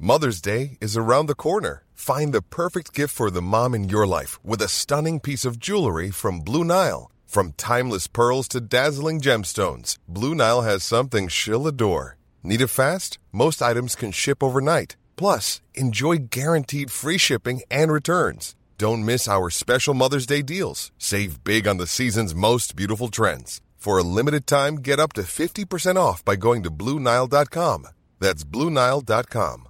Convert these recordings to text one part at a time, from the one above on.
Mother's Day is around the corner. Find the perfect gift for the mom in your life with a stunning piece of jewelry from Blue Nile. From timeless pearls to dazzling gemstones, Blue Nile has something she'll adore. Need it fast? Most items can ship overnight. Plus, enjoy guaranteed free shipping and returns. Don't miss our special Mother's Day deals. Save big on the season's most beautiful trends. For a limited time, get up to 50% off by going to BlueNile.com. That's BlueNile.com.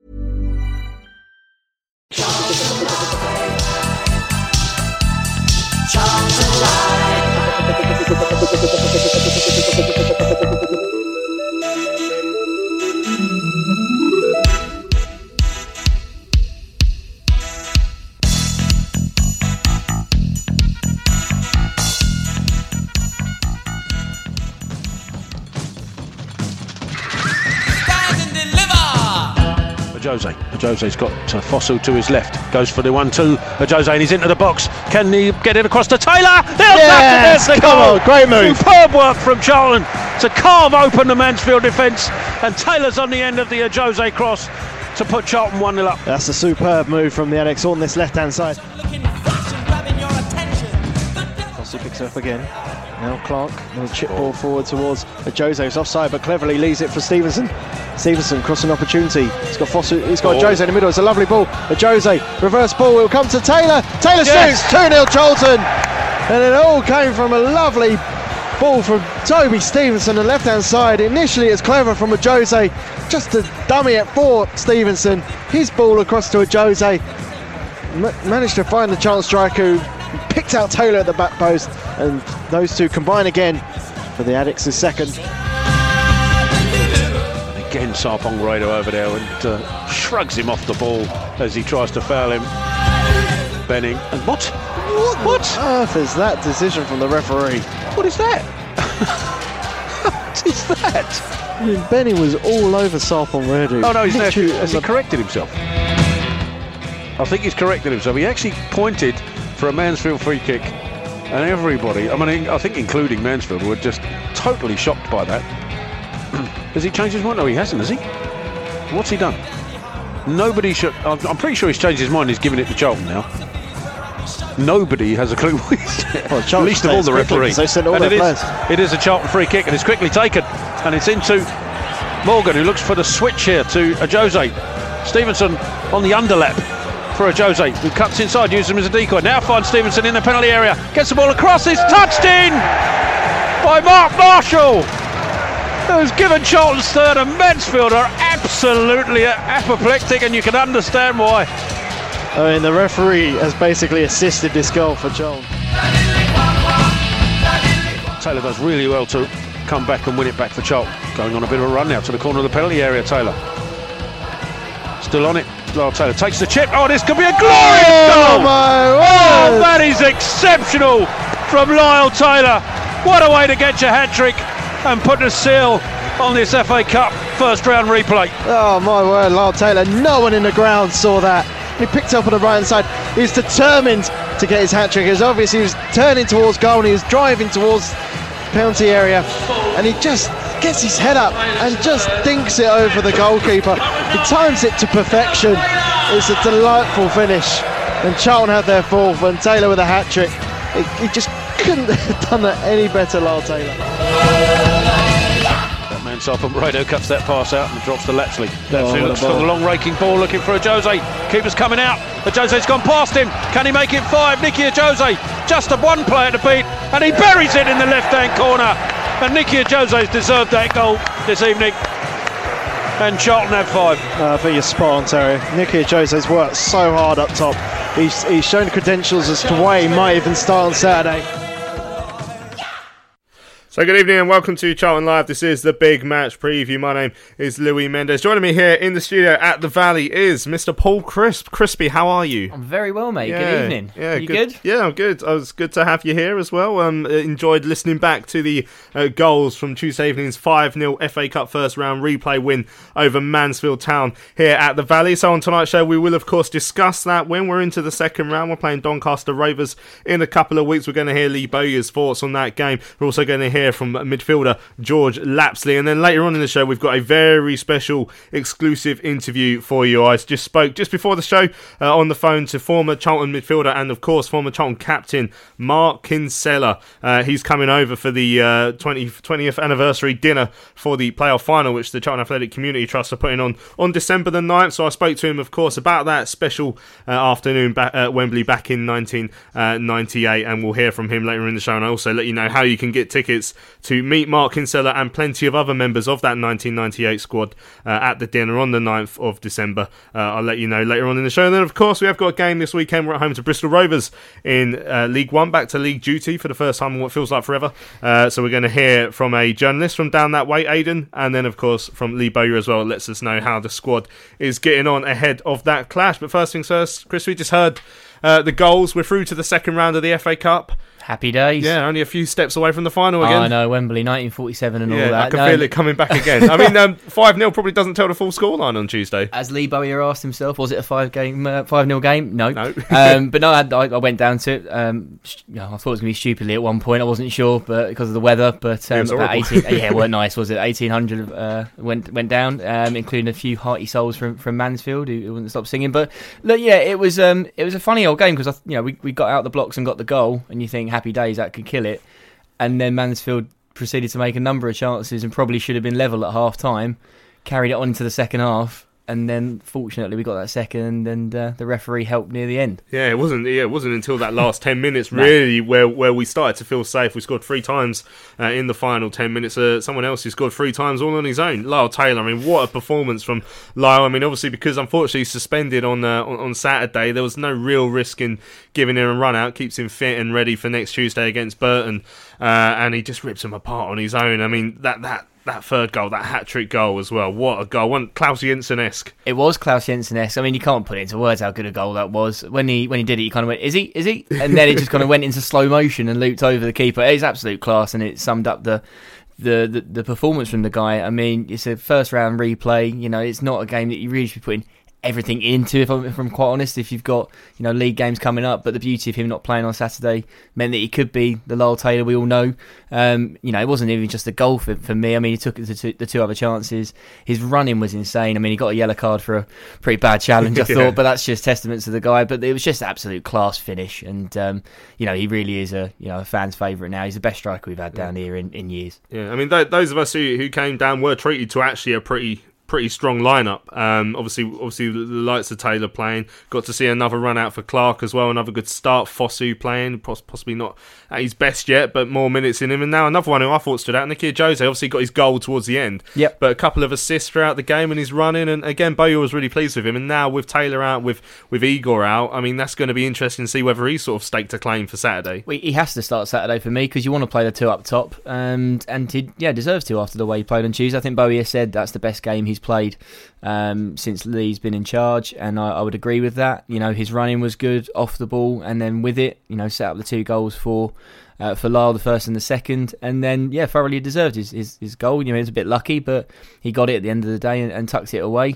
Jose's got Fossil to his left, goes for the 1-2. Jose, and he's into the box. Can he get it across to Taylor? Yes, come on, great move. Superb work from Charlton to carve open the Mansfield defence, and Taylor's on the end of the Jose cross to put Charlton 1-0 up. That's a superb move from the Alex on this left hand side. Fossil picks it up again. Now Clark, no chip ball forward towards Jose, who's offside but cleverly leaves it for Stevenson. Stevenson crossing opportunity. He's got Fossil, he's got Jose in the middle. It's a lovely ball. Jose, reverse ball, it'll come to Taylor. Taylor shoots, 2-0 Charlton. And it all came from a lovely ball from Toby Stevenson on the left hand side. Initially it's clever from Jose, just to dummy it for Stevenson. His ball across to Jose. Managed to find the Charlton striker who picked out Taylor at the back post, and those two combine again for the Addicts' second. Again, Sarpong Rado over there and shrugs him off the ball as he tries to foul him. Benning. And what? What on earth is that decision from the referee? What is that? What is that? I mean, Benning was all over Sarpong Rado. Oh no, has he corrected himself? I think he's corrected himself. He actually pointed for a Mansfield free kick, and everybody, I think including Mansfield, were just totally shocked by that. Has he changed his mind? No, he hasn't, has he? What's he done? Nobody should. I'm pretty sure he's changed his mind. He's giving it to Charlton now. Nobody has a clue what he's doing. Least of all the referee. And it is a Charlton free kick, and it's quickly taken, and it's into Morgan, who looks for the switch here to Jose. Stevenson on the underlap for Jose, who cuts inside, uses him as a decoy. Now finds Stevenson in the penalty area, gets the ball across, it's touched in by Mark Marshall, who's given Charlton's third, and Mansfield are absolutely apoplectic, and you can understand why. I mean, the referee has basically assisted this goal for Charlton. Taylor does really well to come back and win it back for Charlton. Going on a bit of a run now to the corner of the penalty area, Taylor. Still on it. Lyle Taylor takes the chip. Oh, this could be a glorious goal! My word. Oh, that is exceptional from Lyle Taylor. What a way to get your hat-trick and put a seal on this FA Cup first round replay. Oh my word, Lyle Taylor. No one in the ground saw that. He picked up on the right hand side. He's determined to get his hat-trick. As obviously he was turning towards goal and he was driving towards the penalty area, and he just gets his head up and just dinks it over the goalkeeper. He times it to perfection. It's a delightful finish, and Charlton had their fourth, and Taylor with a hat-trick. He just couldn't have done that any better, Lyle Taylor. That man Sarpong Rado cuts that pass out and drops to Lapsley. Lapsley looks for the long raking ball, looking for Jose. Keeper's coming out, but Jose's gone past him. Can he make it 5? Nicky Jose, just a one player to beat, and he buries it in the left-hand corner. And Nicky Jose's deserved that goal this evening, and Charlton have 5. I think you're spot on, Terry. Nicky Jose's worked so hard up top. He's shown credentials as to why he might even start on Saturday. So good evening and welcome to Charlton Live. This is the big match preview. My name is Louis Mendes. Joining me here in the studio at the Valley is Mr. Paul Crisp. Crispy, how are you? I'm very well, mate. Yeah, good evening. Yeah, you good? Yeah, I'm good. It was good to have you here as well. Enjoyed listening back to the goals from Tuesday evening's 5-0 FA Cup first round replay win over Mansfield Town here at the Valley. So on tonight's show, we will of course discuss that when we're into the second round. We're playing Doncaster Rovers in a couple of weeks. We're going to hear Lee Bowyer's thoughts on that game. We're also going to hear hear from midfielder George Lapsley. And then later on in the show, we've got a very special exclusive interview for you. I just spoke just before the show on the phone to former Charlton midfielder and, of course, former Charlton captain Mark Kinsella. He's coming over for the 20th anniversary dinner for the playoff final, which the Charlton Athletic Community Trust are putting on December the 9th. So I spoke to him, of course, about that special afternoon back at Wembley back in 1998, and we'll hear from him later in the show. And I also let you know how you can get tickets to meet Mark Kinsella and plenty of other members of that 1998 squad at the dinner on the 9th of December. I'll let you know later on in the show. And then, of course, we have got a game this weekend. We're at home to Bristol Rovers in League One, back to league duty for the first time in what feels like forever. So we're going to hear from a journalist from down that way, Aidan, and then, of course, from Lee Bowyer as well. It lets us know how the squad is getting on ahead of that clash. But first things first, Chris, we just heard the goals. We're through to the second round of the FA Cup. Happy days. Yeah, only a few steps away from the final again. I know, Wembley, 1947 and all that. I can feel it coming back again. I mean, 5-0 probably doesn't tell the full scoreline on Tuesday. As Lee Bowyer asked himself, was it a 5-0 game? No. No. But no, I went down to it. I thought it was going to be stupidly at one point. I wasn't sure, but because of the weather. But about 18, it weren't nice, was it? 1,800 went down, including a few hearty souls from Mansfield who wouldn't stop singing. But look, yeah, it was a funny old game because we got out the blocks and got the goal, and you think happy days, that could kill it. And then Mansfield proceeded to make a number of chances and probably should have been level at half time, carried it on into the second half, and then fortunately we got that second, and the referee helped near the end. Yeah, it wasn't until that last 10 minutes really where we started to feel safe. We scored 3 times in the final 10 minutes. Someone else who scored 3 times all on his own, Lyle Taylor. I mean, what a performance from Lyle. I mean, obviously because unfortunately he's suspended on Saturday, there was no real risk in giving him a run out. Keeps him fit and ready for next Tuesday against Burton, and he just rips him apart on his own. I mean, that third goal, that hat-trick goal as well. What a goal. One Klaus Jensen-esque. It was Klaus Jensen-esque. I mean, you can't put it into words how good a goal that was. When he did it, you kind of went, is he? And then it just kind of went into slow motion and looped over the keeper. It's absolute class, and it summed up the performance from the guy. I mean, it's a first-round replay. It's not a game that you really should be putting everything into, if I'm quite honest, if you've got league games coming up. But the beauty of him not playing on Saturday meant that he could be the Lyle Taylor we all know. It wasn't even just a goal for me. I mean, he took the two other chances. His running was insane. I mean, he got a yellow card for a pretty bad challenge, I thought, but that's just testament to the guy. But it was just absolute class finish, and he really is a fan's favourite now. He's the best striker we've had down here in years. Yeah, I mean, those of us who came down were treated to actually a pretty strong lineup. Obviously the likes of Taylor playing. Got to see another run out for Clark as well. Another good start. Fosu playing, possibly not at his best yet, but more minutes in him. And now another one who I thought stood out, Nicky Ajose. Obviously got his goal towards the end. Yep. But a couple of assists throughout the game and he's running. And again, Bowyer was really pleased with him. And now with Taylor out, with Igor out, I mean, that's going to be interesting to see whether he's sort of staked a claim for Saturday. Well, he has to start Saturday for me because you want to play the two up top, and he deserves to after the way he played on Tuesday. I think Bowyer said that's the best game he's played since Lee's been in charge, and I would agree with that. His running was good off the ball, and then with it, set up the 2 goals for Lyle, the first and the second, and then thoroughly deserved his goal. He was a bit lucky, but he got it at the end of the day and tucked it away.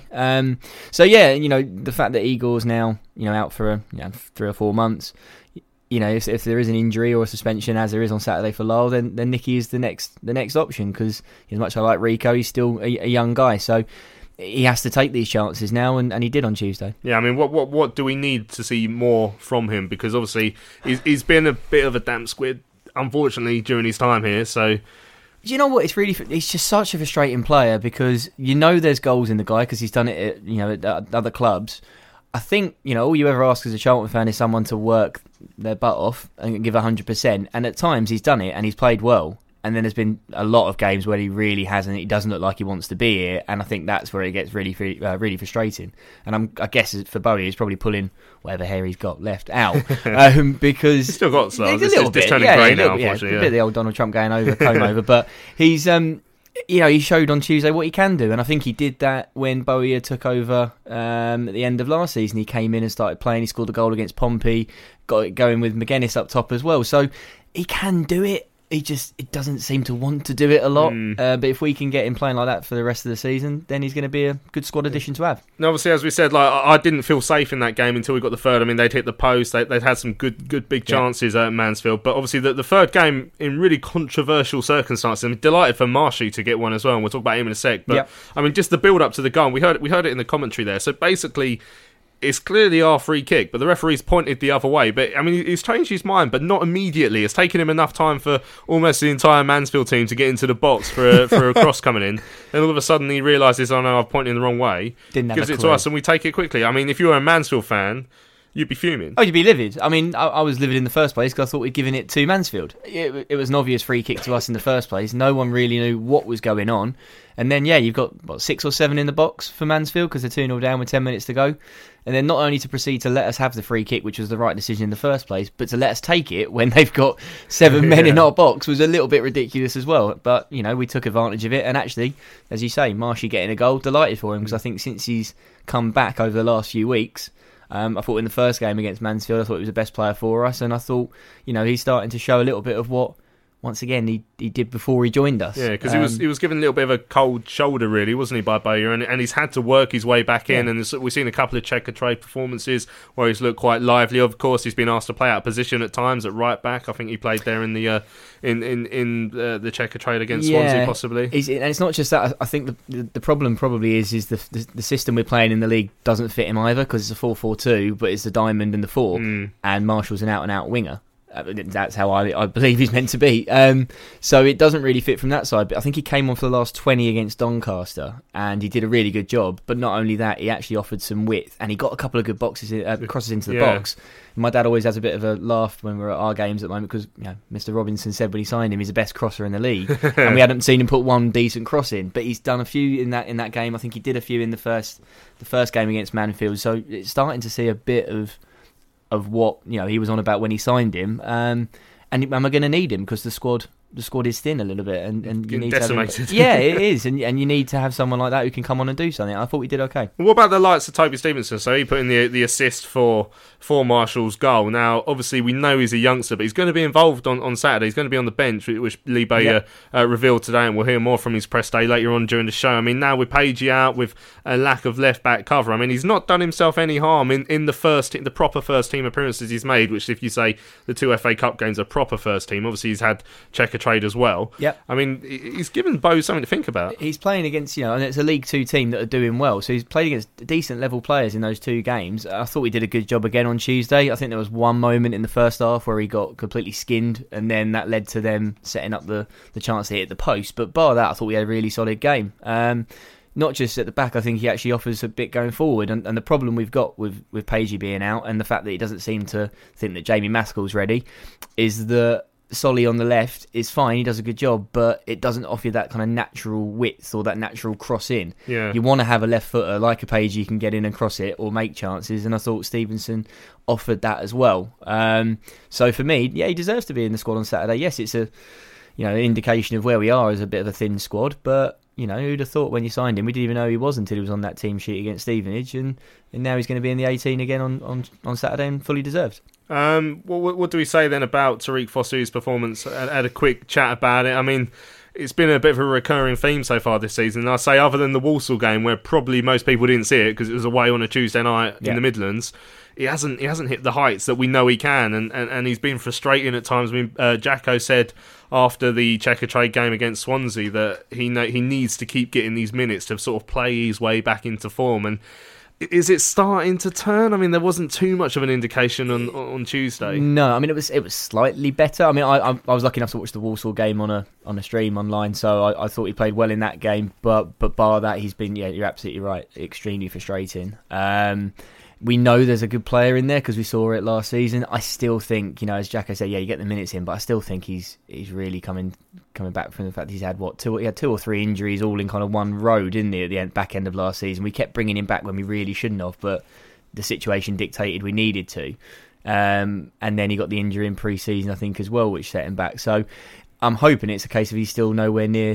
The fact that Igor's now out for 3 or 4 months. If there is an injury or a suspension, as there is on Saturday for Lyle, then Nicky is the next option, because as much as I like Rico, he's still a young guy, so he has to take these chances now, and he did on Tuesday. Yeah, I mean, what do we need to see more from him? Because obviously he's been a bit of a damp squid, unfortunately, during his time here. So, do you know what? He's just such a frustrating player, because there's goals in the guy because he's done it at other clubs. I think all you ever ask as a Charlton fan is someone to work their butt off and give 100%. And at times he's done it and he's played well. And then there's been a lot of games where he really hasn't. He doesn't look like he wants to be here, and I think that's where it gets really frustrating. And I guess for Bowyer, he's probably pulling whatever hair he's got left out, because he's still got some. It's a little bit turning grey now, unfortunately. A bit of the old Donald Trump comb over, but he's he showed on Tuesday what he can do, and I think he did that when Bowyer took over at the end of last season. He came in and started playing. He scored a goal against Pompey, got it going with McGuinness up top as well. So he can do it. it doesn't seem to want to do it a lot. But if we can get him playing like that for the rest of the season, then he's going to be a good squad addition to have. And obviously, as we said, like I didn't feel safe in that game until we got the third. I mean, they'd hit the post, they'd had some good big chances at Mansfield. But obviously, the third game in really controversial circumstances. I'm delighted for Marshy to get one as well, and we'll talk about him in a sec. But I mean, just the build up to the goal, we heard it in the commentary there. So basically, it's clearly our free kick, but the referee's pointed the other way. But I mean, he's changed his mind, but not immediately. It's taken him enough time for almost the entire Mansfield team to get into the box for a cross coming in. Then all of a sudden he realises, oh no, I've pointed in the wrong way. Gives it to us, and we take it quickly. I mean, if you were a Mansfield fan, you'd be fuming. Oh, you'd be livid. I mean, I was livid in the first place because I thought we'd given it to Mansfield. It was an obvious free kick to us in the first place. No one really knew what was going on. And then, you've got, 6 or 7 in the box for Mansfield because they're 2-0 down with 10 minutes to go. And then not only to proceed to let us have the free kick, which was the right decision in the first place, but to let us take it when they've got 7 men in our box was a little bit ridiculous as well. But, we took advantage of it. And actually, as you say, Marshy getting a goal, delighted for him because I think since he's come back over the last few weeks, I thought in the first game against Mansfield, I thought he was the best player for us. And I thought, he's starting to show a little bit of what, once again, he did before he joined us. Yeah, because he was given a little bit of a cold shoulder, really, wasn't he, by Bowyer? And he's had to work his way back in. And we've seen a couple of checker trade performances where he's looked quite lively. Of course, he's been asked to play out of position at times at right back. I think he played there in the the checker trade against Swansea, possibly. And it's not just that. I think the problem probably is the system we're playing in the league doesn't fit him either because it's a 4-4-2, but it's the diamond and the 4, and Marshall's an out-and-out winger. That's how I believe he's meant to be. So it doesn't really fit from that side. But I think he came on for the last 20 against Doncaster, and he did a really good job. But not only that, he actually offered some width, and he got a couple of good crosses into the box. My dad always has a bit of a laugh when we're at our games at the moment because Mr. Robinson said when he signed him he's the best crosser in the league, and we hadn't seen him put one decent cross in. But he's done a few in that game. I think he did a few in the first game against Mansfield. So it's starting to see a bit of what he was on about when he signed him, and am I going to need him because the squad is thin a little bit, and you need decimated. To have it is, and you need to have someone like that who can come on and do something. I thought we did okay. What about the likes of Toby Stevenson? So he put in the assist for Marshall's goal. Now, obviously, we know he's a youngster, but he's going to be involved on Saturday. He's going to be on the bench, which Lee Bowyer revealed today, and we'll hear more from his press day later on during the show. I mean, now with Pagey out, with a lack of left-back cover, I mean, he's not done himself any harm in the proper first-team appearances he's made, which if you say the 2 FA Cup games are proper first-team, obviously he's had checker trade as well. Yep. I mean, he's given Bow something to think about. He's playing against, and it's a League 2 team that are doing well, so he's played against decent level players in those 2 games. I thought he did a good job again on Tuesday. I think there was one moment in the first half where he got completely skinned, and then that led to them setting up the chance to hit the post. But bar that, I thought we had a really solid game. Not just at the back, I think he actually offers a bit going forward. And the problem we've got with Pagey being out, and the fact that he doesn't seem to think that Jamie Maskell's ready, is that Solly on the left is fine, he does a good job, but it doesn't offer you that kind of natural width or that natural cross in. Yeah. You want to have a left footer like a Pagey can get in and cross it or make chances, and I thought Stevenson offered that as well. So for me, he deserves to be in the squad on Saturday. Yes, it's an indication of where we are as a bit of a thin squad, but who'd have thought when you signed him? We didn't even know who he was until he was on that team sheet against Stevenage, and now he's going to be in the 18 again on Saturday, and fully deserved. What do we say then about Tariq Fosu's performance? I had a quick chat about it. I mean, it's been a bit of a recurring theme so far this season. I say, other than the Walsall game, where probably most people didn't see it because it was away on a Tuesday night in the Midlands, he hasn't hit the heights that we know he can, and he's been frustrating at times. I mean, Jacko said after the checker trade game against Swansea that he needs to keep getting these minutes to sort of play his way back into form. And is it starting to turn? I mean, there wasn't too much of an indication on Tuesday. No, I mean it was slightly better. I mean, I was lucky enough to watch the Walsall game on a stream online, so I thought he played well in that game. But bar that, he's been, you're absolutely right, extremely frustrating. We know there's a good player in there because we saw it last season. I still think, as Jacko said, you get the minutes in, but I still think he's really coming back from the fact he's had he had 2 or 3 injuries all in kind of one row, didn't he, at the back end of last season. We kept bringing him back when we really shouldn't have, but the situation dictated we needed to. And then he got the injury in pre-season, I think, as well, which set him back. So I'm hoping it's a case of he's still nowhere near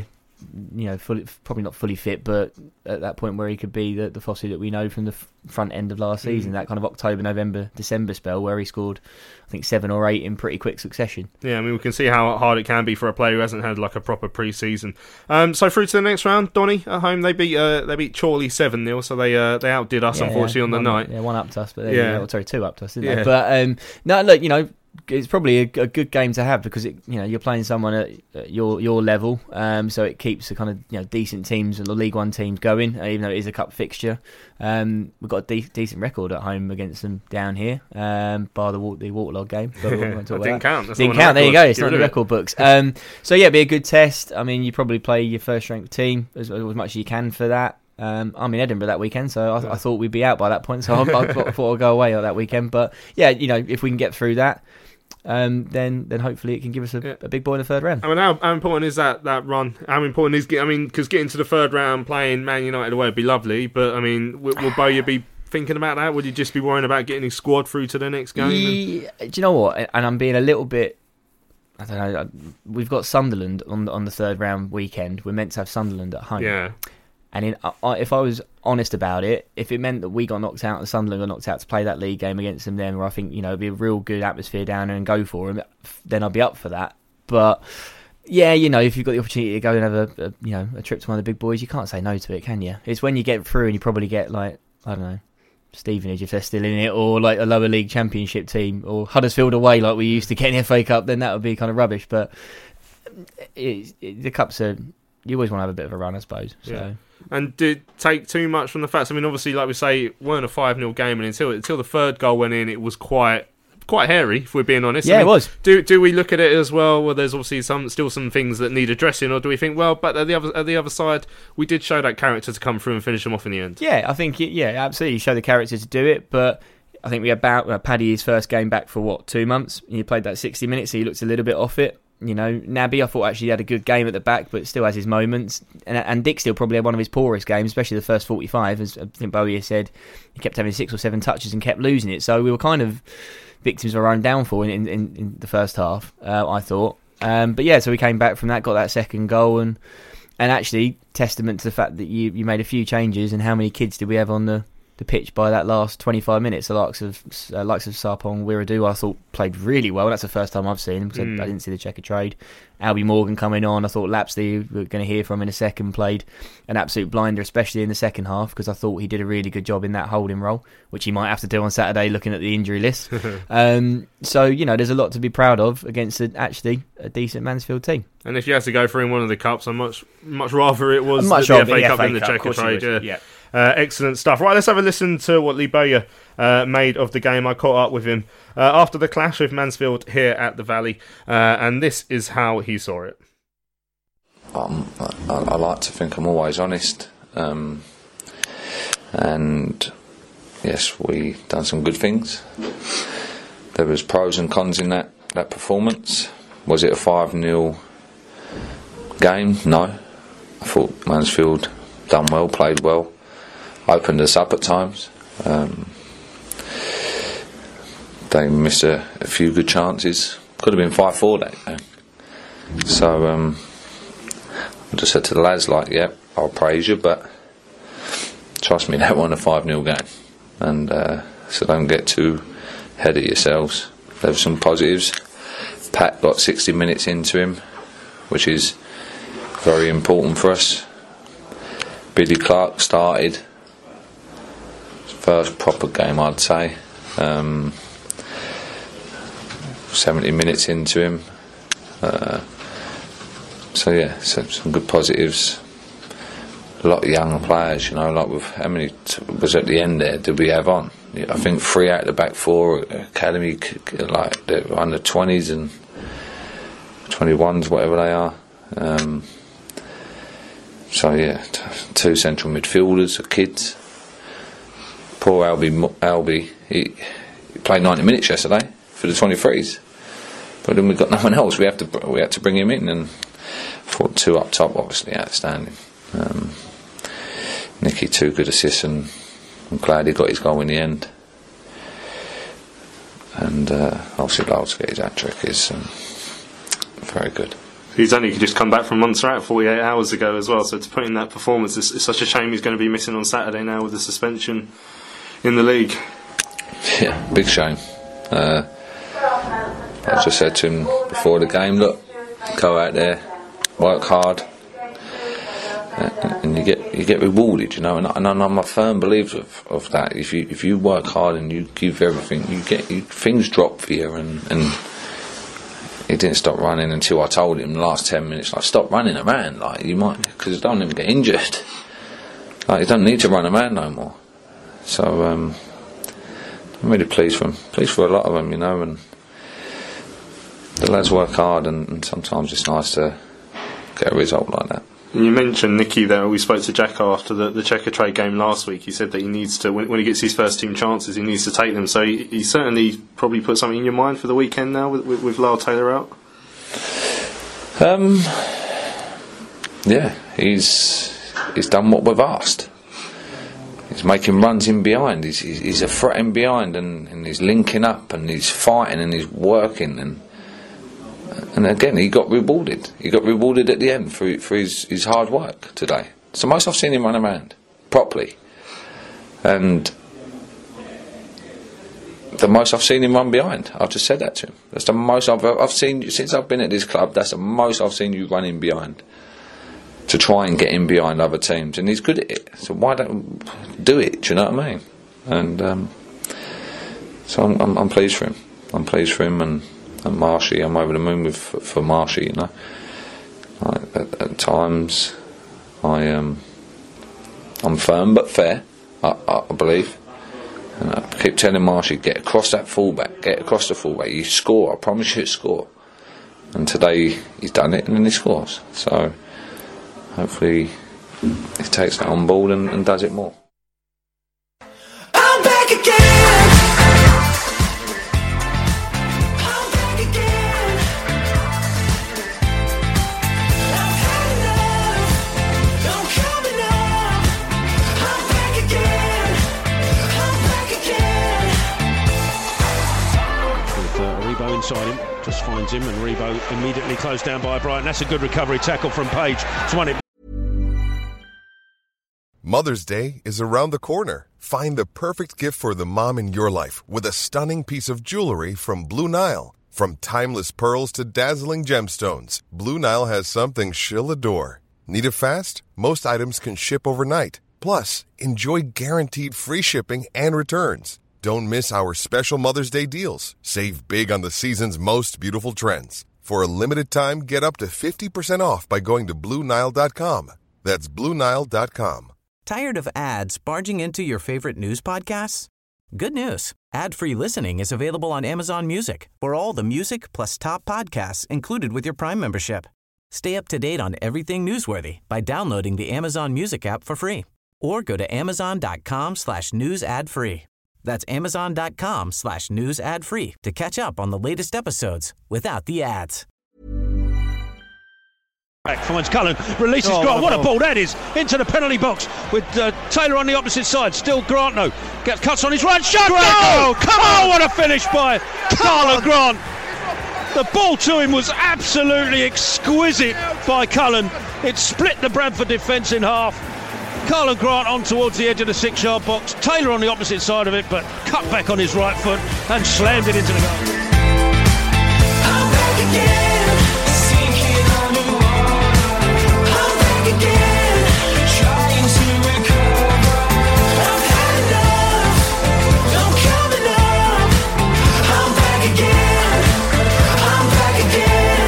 probably not fully fit, but at that point where he could be the Fosu that we know from the front end of last season, that kind of October, November, December spell where he scored, I think, 7 or 8 in pretty quick succession. Yeah, I mean, we can see how hard it can be for a player who hasn't had like a proper pre-season. So through to the next round, Donny at home, they beat Chorley 7-0, so they outdid us, unfortunately, on the night. Yeah, 1 up to us, but 2 up to us, didn't they? But no, look, it's probably a good game to have because you're playing someone at your level, so it keeps the kind of decent teams and the League One teams going, even though it is a cup fixture. We've got a decent record at home against them down here, bar the waterlog game. But we won't talk about didn't count. Didn't count. There you go. It's not in the record books. So yeah, be a good test. I mean, you probably play your first strength team as much as you can for that. I'm in Edinburgh that weekend, so I thought we'd be out by that point. So I thought I'll go away that weekend. But yeah, if we can get through that. Then hopefully it can give us a big boy in the third round. I mean, how important is that run? How important is because getting to the third round playing Man United away would be lovely, but I mean, will Bowyer be thinking about that? Would you just be worrying about getting his squad through to the next game? Do you know what? And I'm being a little bit, I don't know, we've got Sunderland on the third round weekend. We're meant to have Sunderland at home. Yeah. And if I was honest about it, if it meant that we got knocked out and Sunderland got knocked out to play that league game against them then, where I think, it'd be a real good atmosphere down there and go for them, then I'd be up for that. But, yeah, if you've got the opportunity to go and have a trip to one of the big boys, you can't say no to it, can you? It's when you get through and you probably get, like, I don't know, Stevenage if they're still in it, or like a lower league championship team, or Huddersfield away like we used to get in the FA Cup, then that would be kind of rubbish. But the Cups are... You always want to have a bit of a run, I suppose. So. Yeah. And did it take too much from the facts? I mean, obviously, like we say, it weren't a 5-0 game, and until the third goal went in, it was quite hairy, if we're being honest. Yeah, it was. Do we look at it as well? Well, there's obviously still some things that need addressing, or do we think, well, but at the other side, we did show that character to come through and finish them off in the end? Yeah, I think absolutely, you show the character to do it, but I think we had Paddy his first game back for 2 months. He played that 60 minutes, so he looked a little bit off it. Naby, I thought actually he had a good game at the back, but still has his moments. And Dick still probably had one of his poorest games, especially the first 45. As I think Bowyer said, he kept having 6 or 7 touches and kept losing it. So we were kind of victims of our own downfall in the first half, I thought. But yeah, so we came back from that, got that second goal, and actually testament to the fact that you made a few changes. And how many kids did we have on the pitch by that last 25 minutes? The likes of Sarpong Wiradou, I thought played really well. That's the first time I've seen him because I didn't see the checker trade. Albie Morgan coming on. I thought Lapsley, we're going to hear from in a second, played an absolute blinder, especially in the second half, because I thought he did a really good job in that holding role, which he might have to do on Saturday looking at the injury list. So there's a lot to be proud of against actually a decent Mansfield team. And if you had to go for in one of the cups, I'd much rather it was the FA Cup than the checker trade. Yeah. Excellent stuff. Right, let's have a listen to what Lee Bowyer made of the game. I caught up with him after the clash with Mansfield here at the Valley, and this is how he saw it. I like to think I'm always honest, and yes, we done some good things. There was pros and cons in that performance. Was it a 5-0 game? No. I thought Mansfield done well, played well, opened us up at times. They missed a few good chances. Could have been 5-4 that game. So I just said to the lads, I'll praise you, but trust me, that wasn't a 5-0 game. And so don't get too ahead of yourselves. There were some positives. Pat got 60 minutes into him, which is very important for us. Billy Clark started. First proper game, I'd say. 70 minutes into him. So some good positives. A lot of young players, with how many was at the end there did we have on? I think 3 out of the back 4 academy, like they're under 20s and 21s, whatever they are. 2 central midfielders are kids. Poor Albie, he played 90 minutes yesterday for the 23s, but then we got no one else. We had to bring him in, and I thought 2 up top, obviously outstanding. Nicky, 2 good assists, and I'm glad he got his goal in the end. And obviously Lyle to get his hat-trick is very good. He's only just come back from Montserrat 48 hours ago as well, so to put in that performance, it's such a shame he's going to be missing on Saturday now with the suspension in the league. Yeah, big shame. I just said to him before the game, look, go out there, work hard, and you get rewarded, you know. And I'm a firm believer of that. If you work hard and you give everything, things drop for you. And he didn't stop running until I told him the last 10 minutes, like, stop running around, like, you might, because you don't even get injured. Like, you don't need to run around no more. So I'm really pleased for him. Pleased for a lot of them, you know. And the lads work hard, and sometimes it's nice to get a result like that. And you mentioned Nicky there. We spoke to Jacko after the Checkatrade game last week. He said that he needs to, when he gets his first team chances, he needs to take them. So he certainly probably put something in your mind for the weekend now with Lyle Taylor out. Yeah, he's done what we've asked. He's making runs in behind. He's a threat in behind, and he's linking up, and he's fighting, and he's working, and again, he got rewarded. He got rewarded at the end for his hard work today. It's the most I've seen him run around properly, and the most I've seen him run behind. I've just said that to him. That's the most I've seen since I've been at this club. That's the most I've seen you running behind to try and get in behind other teams, and he's good at it. So why don't do it? Do you know what I mean? And so I'm pleased for him. I'm pleased for him, and Marshy, I'm over the moon for Marshy, you know. Like, at times, I'm firm but fair, I believe. And I keep telling Marshy, get across that fullback, get across the fullback. You score, I promise you, score. And today he's done it, and then he scores. So hopefully he takes that on board and does it more. I'm back again. Inside him, just finds him, and Rebo immediately closed down by Brighton. That's a good recovery tackle from Page. It's won it. Mother's Day is around the corner. Find the perfect gift for the mom in your life with a stunning piece of jewelry from Blue Nile. From timeless pearls to dazzling gemstones, Blue Nile has something she'll adore. Need it fast? Most items can ship overnight. Plus, enjoy guaranteed free shipping and returns. Don't miss our special Mother's Day deals. Save big on the season's most beautiful trends. For a limited time, get up to 50% off by going to BlueNile.com. That's BlueNile.com. Tired of ads barging into your favorite news podcasts? Good news. Ad-free listening is available on Amazon Music for all the music plus top podcasts included with your Prime membership. Stay up to date on everything newsworthy by downloading the Amazon Music app for free. Or go to Amazon.com/news ad free. That's Amazon.com/news ad free to catch up on the latest episodes without the ads. Back finds Cullen, releases Grant. What a ball that is! Into the penalty box with Taylor on the opposite side. Still Grant, no. Cuts on his right, shot! Oh, come on! What a finish by Carlon Grant! The ball to him was absolutely exquisite by Cullen. It split the Bradford defence in half. Carlon Grant on towards the edge of the 6-yard box. Taylor on the opposite side of it, but cut back on his right foot and slammed it into the goal. I'm back again, sinking underwater. I'm back again, trying to recover. I've had enough, don't come enough. I'm back again, I'm back again.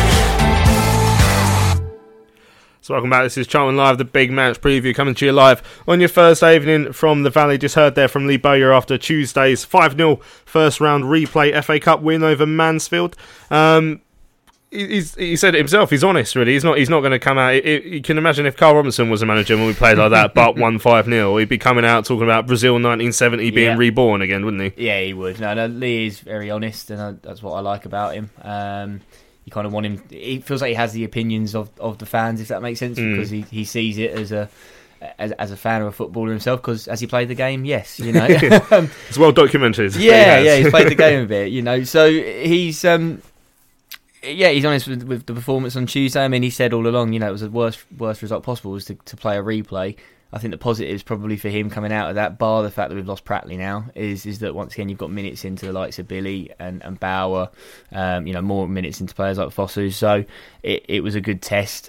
So welcome back, this is Charlton Live, the big match preview coming to you live on your Thursday evening from the Valley. Just heard there from Lee Bowyer after Tuesday's 5-0 first round replay FA Cup win over Mansfield. He said it himself, he's honest really, he's not going to come out, you can imagine if Carl Robinson was a manager when we played like that but won 5-0, he'd be coming out talking about Brazil 1970 being reborn again, wouldn't he? Yeah, he would. No, Lee is very honest, and that's what I like about him. You kind of want him. He feels like he has the opinions of the fans, if that makes sense, because he sees it as a fan of a footballer himself. Because has he played the game? Yes, you know. It's well documented. Yeah, he's played the game a bit, you know. So he's Yeah, he's honest with the performance on Tuesday. I mean, he said all along, it was the worst result possible was to play a replay. I think the positives probably for him coming out of that, bar the fact that we've lost Pratley now, is that once again you've got minutes into the likes of Billy and Bauer, more minutes into players like Fosu. So it was a good test,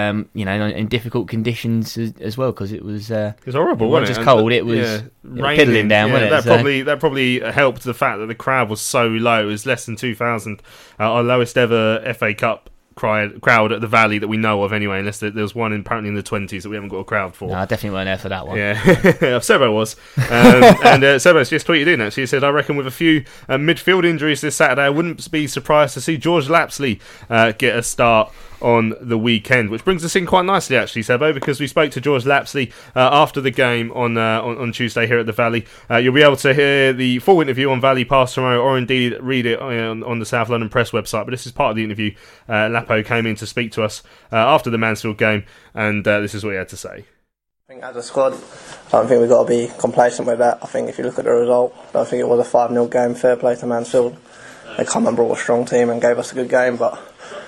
in difficult conditions as well, because it was horrible, wasn't it? Just cold. It was piddling down, wasn't it? That probably helped the fact that the crowd was so low. It was less than 2,000, our lowest ever FA Cup crowd at the Valley that we know of anyway, unless there was one apparently in the 20s that we haven't got a crowd for. No, I definitely weren't there for that one. Yeah, Sebo was. And Sebo's just tweeted in, actually. He said, I reckon with a few midfield injuries this Saturday, I wouldn't be surprised to see George Lapsley get a start on the weekend, which brings us in quite nicely, actually, Sebo, because we spoke to George Lapsley after the game on Tuesday here at the Valley. You'll be able to hear the full interview on Valley Pass tomorrow, or indeed read it on the South London Press website. But this is part of the interview. Lapo came in to speak to us after the Mansfield game, and this is what he had to say. I think as a squad, I don't think we've got to be complacent with that. I think if you look at the result, I don't think it was a 5-0 game. Fair play to Mansfield. They come and brought a strong team and gave us a good game, but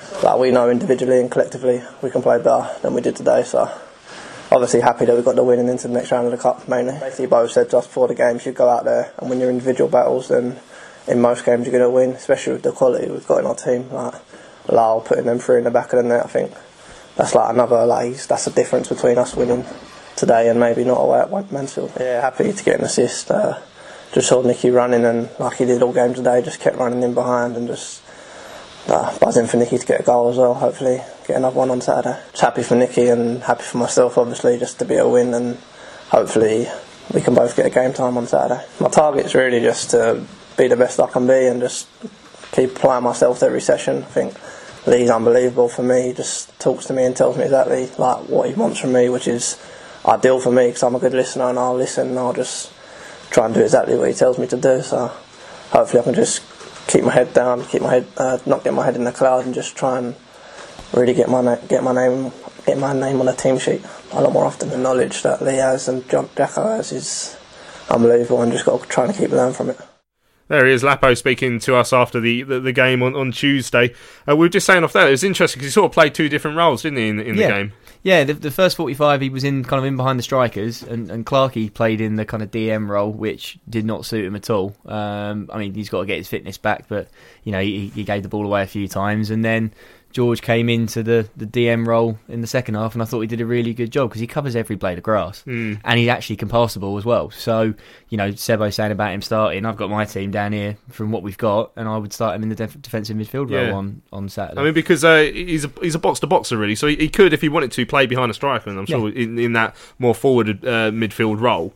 we know individually and collectively we can play better than we did today. So obviously happy that we got the win and into the next round of the Cup mainly. Basically, Bo said just before the games, you go out there and win your individual battles, then in most games you're going to win, especially with the quality we've got in our team. Like Lyle putting them through in the back of the net, I think that's that's the difference between us winning today and maybe not away at Mansfield. Yeah, happy to get an assist. Just saw Nicky running, and like he did all game today, just kept running in behind and just buzzing for Nicky to get a goal as well. Hopefully get another one on Saturday. Just happy for Nicky and happy for myself, obviously, just to be a win, and hopefully we can both get a game time on Saturday. My target's really just to be the best I can be and just keep applying myself to every session. I think Lee's unbelievable for me. He just talks to me and tells me exactly like what he wants from me, which is ideal for me because I'm a good listener and I'll listen and I'll just try and do exactly what he tells me to do. So hopefully I can just keep my head down, not get my head in the clouds, and just try and really get my name on the team sheet a lot more often. The knowledge that Lee has and Jacko has is unbelievable, and just got to try and keep learning from it. There he is, Lapo, speaking to us after the game on Tuesday. We were just saying off there, it was interesting because he sort of played two different roles, didn't he, in the game? Yeah, the first 45 he was in behind the strikers, and Clarkey played in the kind of DM role, which did not suit him at all. I mean, he's got to get his fitness back, but he gave the ball away a few times, and then George came into the DM role in the second half, and I thought he did a really good job because he covers every blade of grass, and he actually can pass the ball as well. So, Sebo saying about him starting, I've got my team down here from what we've got, and I would start him in the defensive midfield role on Saturday. I mean, because he's a box-to-boxer, really, so he could, if he wanted to, play behind a striker, and I'm sure in that more forward midfield role.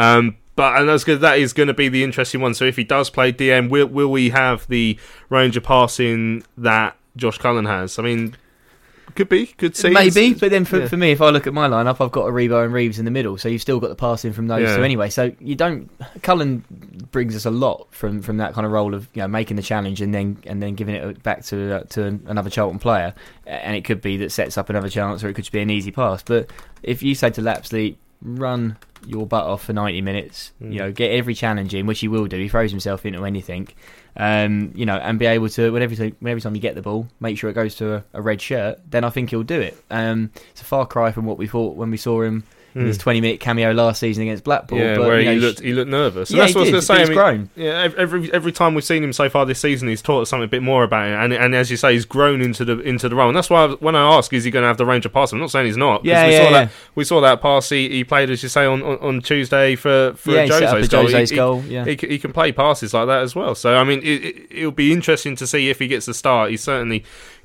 But that is going to be the interesting one. So if he does play DM, will we have the range of passing that Josh Cullen has? I mean, could see. Maybe, but then for me, if I look at my lineup, I've got Aribo and Reeves in the middle, so you've still got the passing from those two anyway. So Cullen brings us a lot from that kind of role of making the challenge and then giving it back to another Charlton player, and it could be that sets up another chance, or it could just be an easy pass. But if you say to Lapsley, run your butt off for 90 minutes, get every challenge in, which he will do. He throws himself into anything. And be able to, every time you get the ball, make sure it goes to a red shirt, then I think he'll do it. It's a far cry from what we thought when we saw him in his 20-minute cameo last season against Blackpool. Yeah, but, where he looked nervous. And that's what I was going to say. He's grown. Yeah, every time we've seen him so far this season, he's taught us something a bit more about it. And as you say, he's grown into the role. And that's why when I ask, is he going to have the range of passing? I'm not saying he's not. We saw that pass he played, as you say, on Tuesday for Jose's goal. He can play passes like that as well. So I mean, it'll be interesting to see if he gets the start. He's certainly,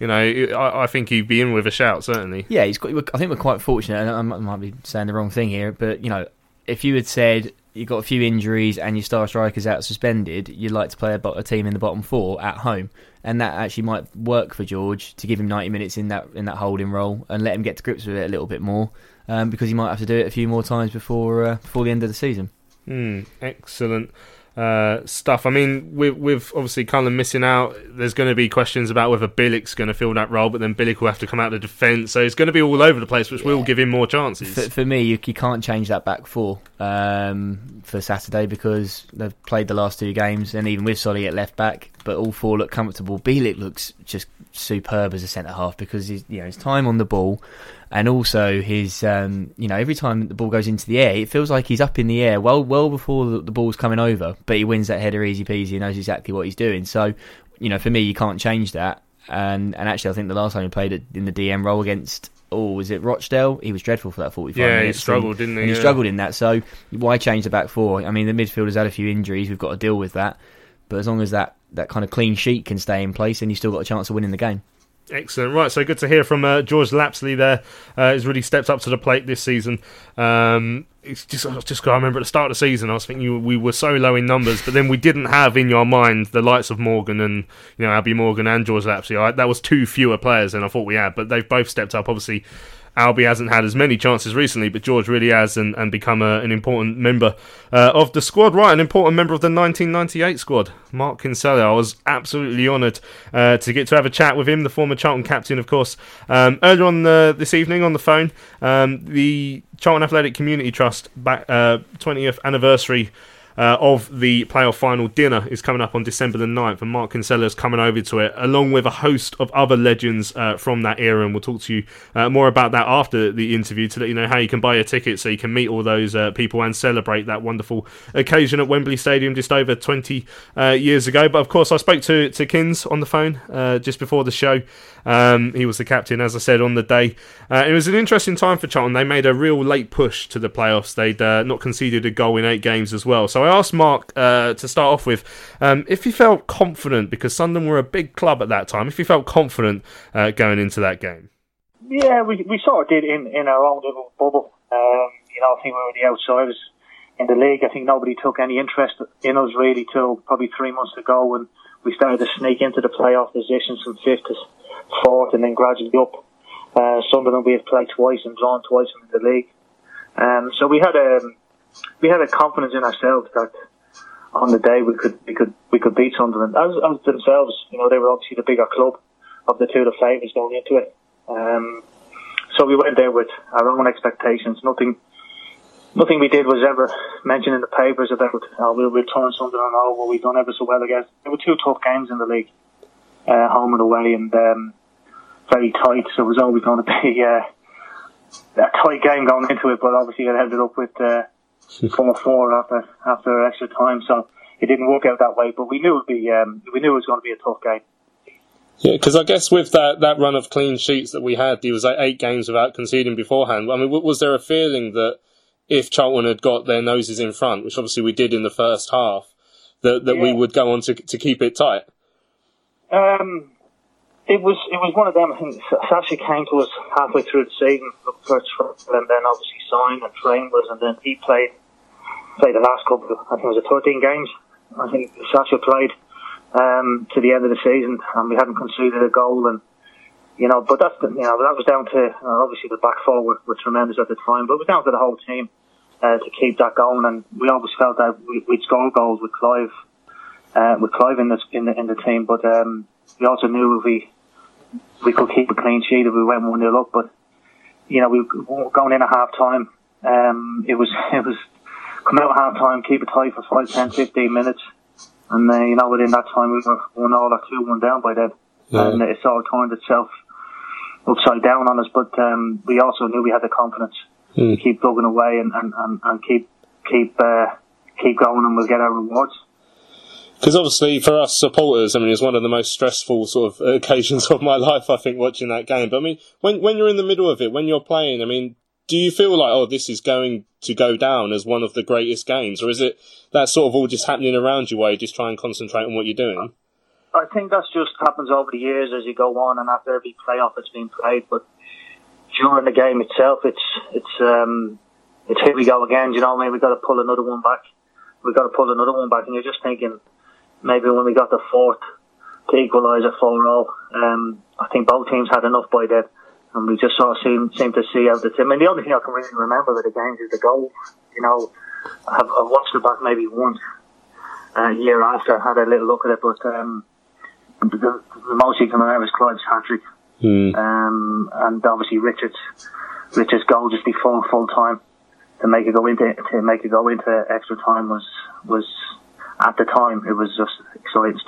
I think he'd be in with a shout. Certainly. Yeah, I think we're quite fortunate. And I might be saying the wrong thing here, but if you had said you've got a few injuries and your star striker's out suspended, you'd like to play a team in the bottom four at home, and that actually might work for George to give him 90 minutes in that holding role and let him get to grips with it a little bit more, because he might have to do it a few more times before the end of the season. Excellent stuff. I mean, with obviously Cullen missing out, there's going to be questions about whether Billick's going to fill that role, but then Billick will have to come out to defence, so it's going to be all over the place, which will give him more chances. For me, you can't change that back four for Saturday, because they've played the last two games, and even with Solly at left back, but all four look comfortable. Bielik looks just superb as a centre-half because his time on the ball, and also his every time the ball goes into the air, it feels like he's up in the air well before the ball's coming over, but he wins that header easy peasy. He knows exactly what he's doing. So, for me, you can't change that. And actually, I think the last time he played it in the DM role against, was it Rochdale? He was dreadful for that 45 minutes. Yeah, he struggled, didn't he? And he struggled in that. So why change the back four? I mean, the midfielder's had a few injuries. We've got to deal with that. But as long as that kind of clean sheet can stay in place, then you've still got a chance of winning the game. Excellent. Right, so good to hear from George Lapsley there. He's really stepped up to the plate this season. It's just I remember at the start of the season, I was thinking we were so low in numbers, but then we didn't have in your mind the likes of Morgan and Albie Morgan and George Lapsley. That was two fewer players than I thought we had, but they've both stepped up. Obviously, Albie hasn't had as many chances recently, but George really has and become an important member of the squad. Right, an important member of the 1998 squad, Mark Kinsella. I was absolutely honoured to get to have a chat with him, the former Charlton captain, of course. Earlier on this evening on the phone, the Charlton Athletic Community Trust 20th anniversary of the playoff final dinner is coming up on December the 9th, and Mark Kinsella is coming over to it along with a host of other legends from that era, and we'll talk to you more about that after the interview to let you know how you can buy a ticket so you can meet all those people and celebrate that wonderful occasion at Wembley Stadium just over 20 years ago. But of course I spoke to Kins on the phone just before the show. He was the captain, as I said, on the day. It was an interesting time for Charlton. They made a real late push to the playoffs. They'd not conceded a goal in 8 games as well. So I asked Mark to start off with if he felt confident, because Sunderland were a big club at that time, if he felt confident going into that game. Yeah, we sort of did in our own little bubble. I think we were the outsiders in the league. I think nobody took any interest in us really till probably 3 months ago when we started to sneak into the playoff positions from 5th to 4th and then gradually up. Sunderland we have played twice and drawn twice in the league. So we had a confidence in ourselves that on the day we could beat Sunderland. As themselves, they were obviously the bigger club of the two, the favourites going into it. So we went there with our own expectations. Nothing we did was ever mentioned in the papers about we'll turn Sunderland over. We've done ever so well against. There were 2 tough games in the league, home and away, and very tight. So it was always going to be a tight game going into it. But obviously it ended up with 4-4 after extra time. So it didn't work out that way. But we knew it was going to be a tough game. Yeah, because I guess with that run of clean sheets that we had, there was 8 games without conceding beforehand. I mean, was there a feeling that if Charlton had got their noses in front, which obviously we did in the first half, that we would go on to keep it tight? It was one of them. I think Sashi came to us halfway through the season, and then obviously signed and trained with us, and then he played the last couple of, I think it was 13 games. I think Sashi played to the end of the season, and we hadn't conceded a goal, and but that was down to obviously the back four were tremendous at the time, but it was down to the whole team to keep that going, and we always felt that we'd score goals with Clive in the team, but we also knew if we could keep a clean sheet if we went 1-0 up, but we were going in at half time. It was come out at half time, keep it tight for 5, 10, 15 minutes, and within that time we were 1-0 or 2-1 down by then, and it sort of turned itself upside down on us. But we also knew we had the confidence to keep plugging away and keep going, and we'll get our rewards. Because obviously for us supporters, I mean, it's one of the most stressful sort of occasions of my life, I think, watching that game. But I mean, when you're in the middle of it, when you're playing, I mean, do you feel like, this is going to go down as one of the greatest games? Or is it that sort of all just happening around you where you just try and concentrate on what you're doing? I think that's just happens over the years as you go on and after every playoff that's been played. But during the game itself, it's here we go again. We've got to pull another one back. And you're just thinking, maybe when we got the 4th to equalise at 4-0, I think both teams had enough by then, and we just sort of seemed to see out the team. And the only thing I can really remember with the games is the goal. I've watched it back maybe once a year after, had a little look at it, but the most you can remember is Clive's hat-trick, and obviously Richard's goal just before full time to make it go into extra time was at the time, it was just exciting stuff.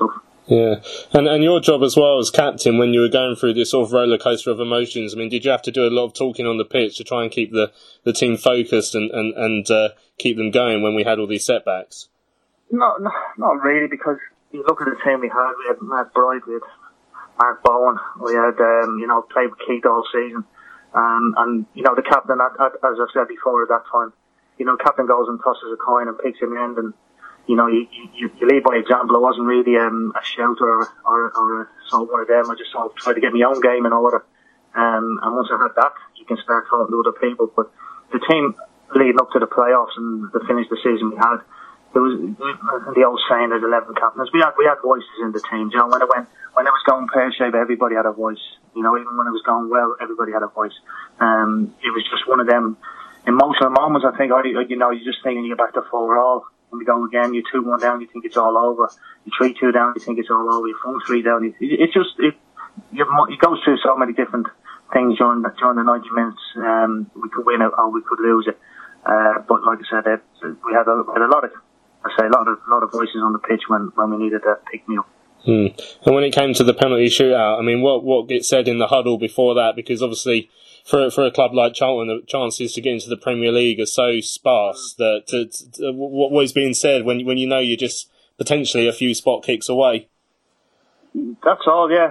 Yeah, and your job as well as captain, when you were going through this sort of roller coaster of emotions, I mean, did you have to do a lot of talking on the pitch to try and keep the team focused and keep them going when we had all these setbacks? Not really, because you look at the team we had Matt Bright, we had Mark Bowen, we had played with Keith all season, and the captain, as I said before at that time, captain goes and tosses a coin and picks in the end, and you lead by example. I wasn't really a shouter or one of them. I just sort of tried to get my own game in order. And once I had that, you can start talking to other people. But the team leading up to the playoffs and the finish the season we had, there was the old saying, there's 11 captains. We had voices in the team. When it was going pear-shaped, everybody had a voice. Even when it was going well, everybody had a voice. It was just one of them emotional moments. I think, you're just thinking you get back to 4-all. When we go again, you're 2-1 down, you think it's all over. You're 3-2 down, you think it's all over. You're 4-3 down. It goes through so many different things during the 90 minutes. We could win it or we could lose it. But like I said, we had a lot of voices on the pitch when we needed to pick me up. And when it came to the penalty shootout, I mean, what gets said in the huddle before that? Because obviously, for a club like Charlton, the chances to get into the Premier League are so sparse that what was being said when you're just potentially a few spot kicks away. That's all, yeah.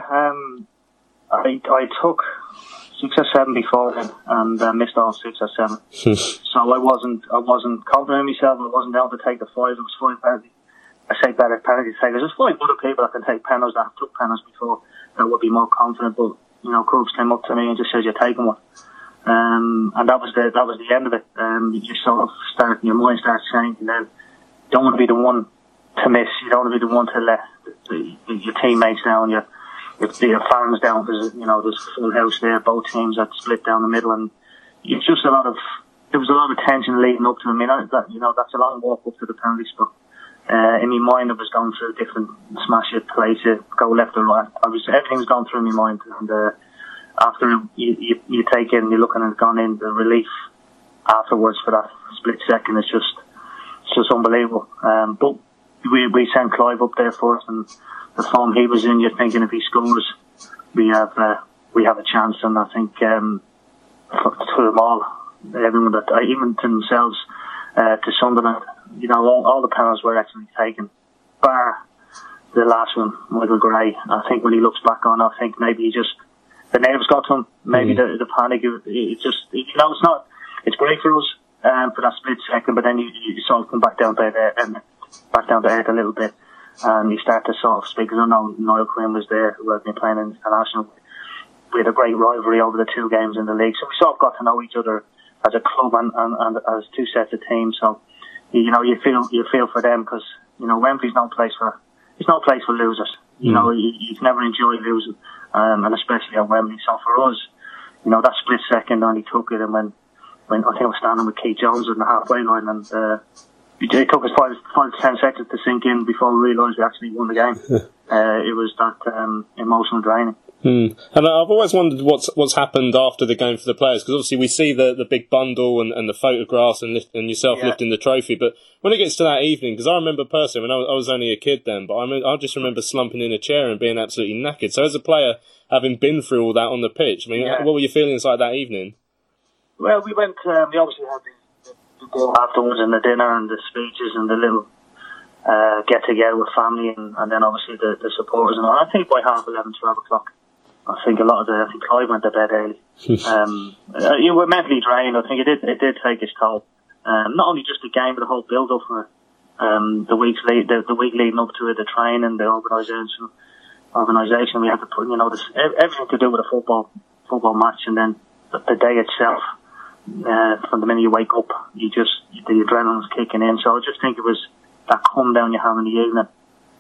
I took 6 or 7 before then and missed all 6 or 7. So I wasn't confident in myself. I wasn't down to take the 5. It was 5 penalties. I say better penalty takers. There's 5 other people that can take penalties that took penalties before that would be more confident, but Crooks came up to me and just said, "You're taking one," and that was the end of it. You sort of your mind starts changing. Then you don't want to be the one to miss. You don't want to be the one to let your teammates down, your fans down, because there's full house there. Both teams had split down the middle, and it's just there was a lot of tension leading up to it. I mean, that's a long walk up to the penalty spot. In my mind, I was going through different smash it, place it, go left or right. Everything was going through my mind. And after you take in, you're looking at it gone in, the relief afterwards for that split second is just unbelievable. But we sent Clive up there for us, and the form he was in, you're thinking if he scores, we have a chance. And I think to them all, everyone even to themselves, to Sunderland, all the penalties were actually taken, bar the last one, Michael Gray. I think when he looks back on, I think maybe the nerves got to him, maybe the panic. It's great for us for that split second, but then you sort of come back down to earth a little bit, and you start to sort of speak. Because I know Niall Quinn was there, who had been playing in international. We had a great rivalry over the 2 games in the league, so we sort of got to know each other as a club and as 2 sets of teams. So you feel for them, because Wembley's no place for losers. You can never enjoy losing, and especially at Wembley. So for us, that split second only took it, and when I think I was standing with Keith Jones on the halfway line, and it took us 5 to 10 seconds to sink in before we realised we actually won the game. It was that emotional draining. And I've always wondered what's happened after the game for the players, because obviously we see the big bundle and the photographs and yourself lifting the trophy, but when it gets to that evening, because I remember personally, when I was only a kid then, but I just remember slumping in a chair and being absolutely knackered. So as a player, having been through all that on the pitch, I mean, what were your feelings like that evening? Well, we went, we obviously had the deal afterwards, and the dinner and the speeches and the little get together with family, and then obviously the supporters and all. I think by 11:30, 12 o'clock, I think Clive went to bed early. You were mentally drained. I think it did take its toll. Not only just the game, but the whole build up for it. The week leading up to it, the training, the organisation. We had to put, everything to do with a football match, and then the day itself. From the minute you wake up, the adrenaline's kicking in. So I just think it was that calm down you have in the evening.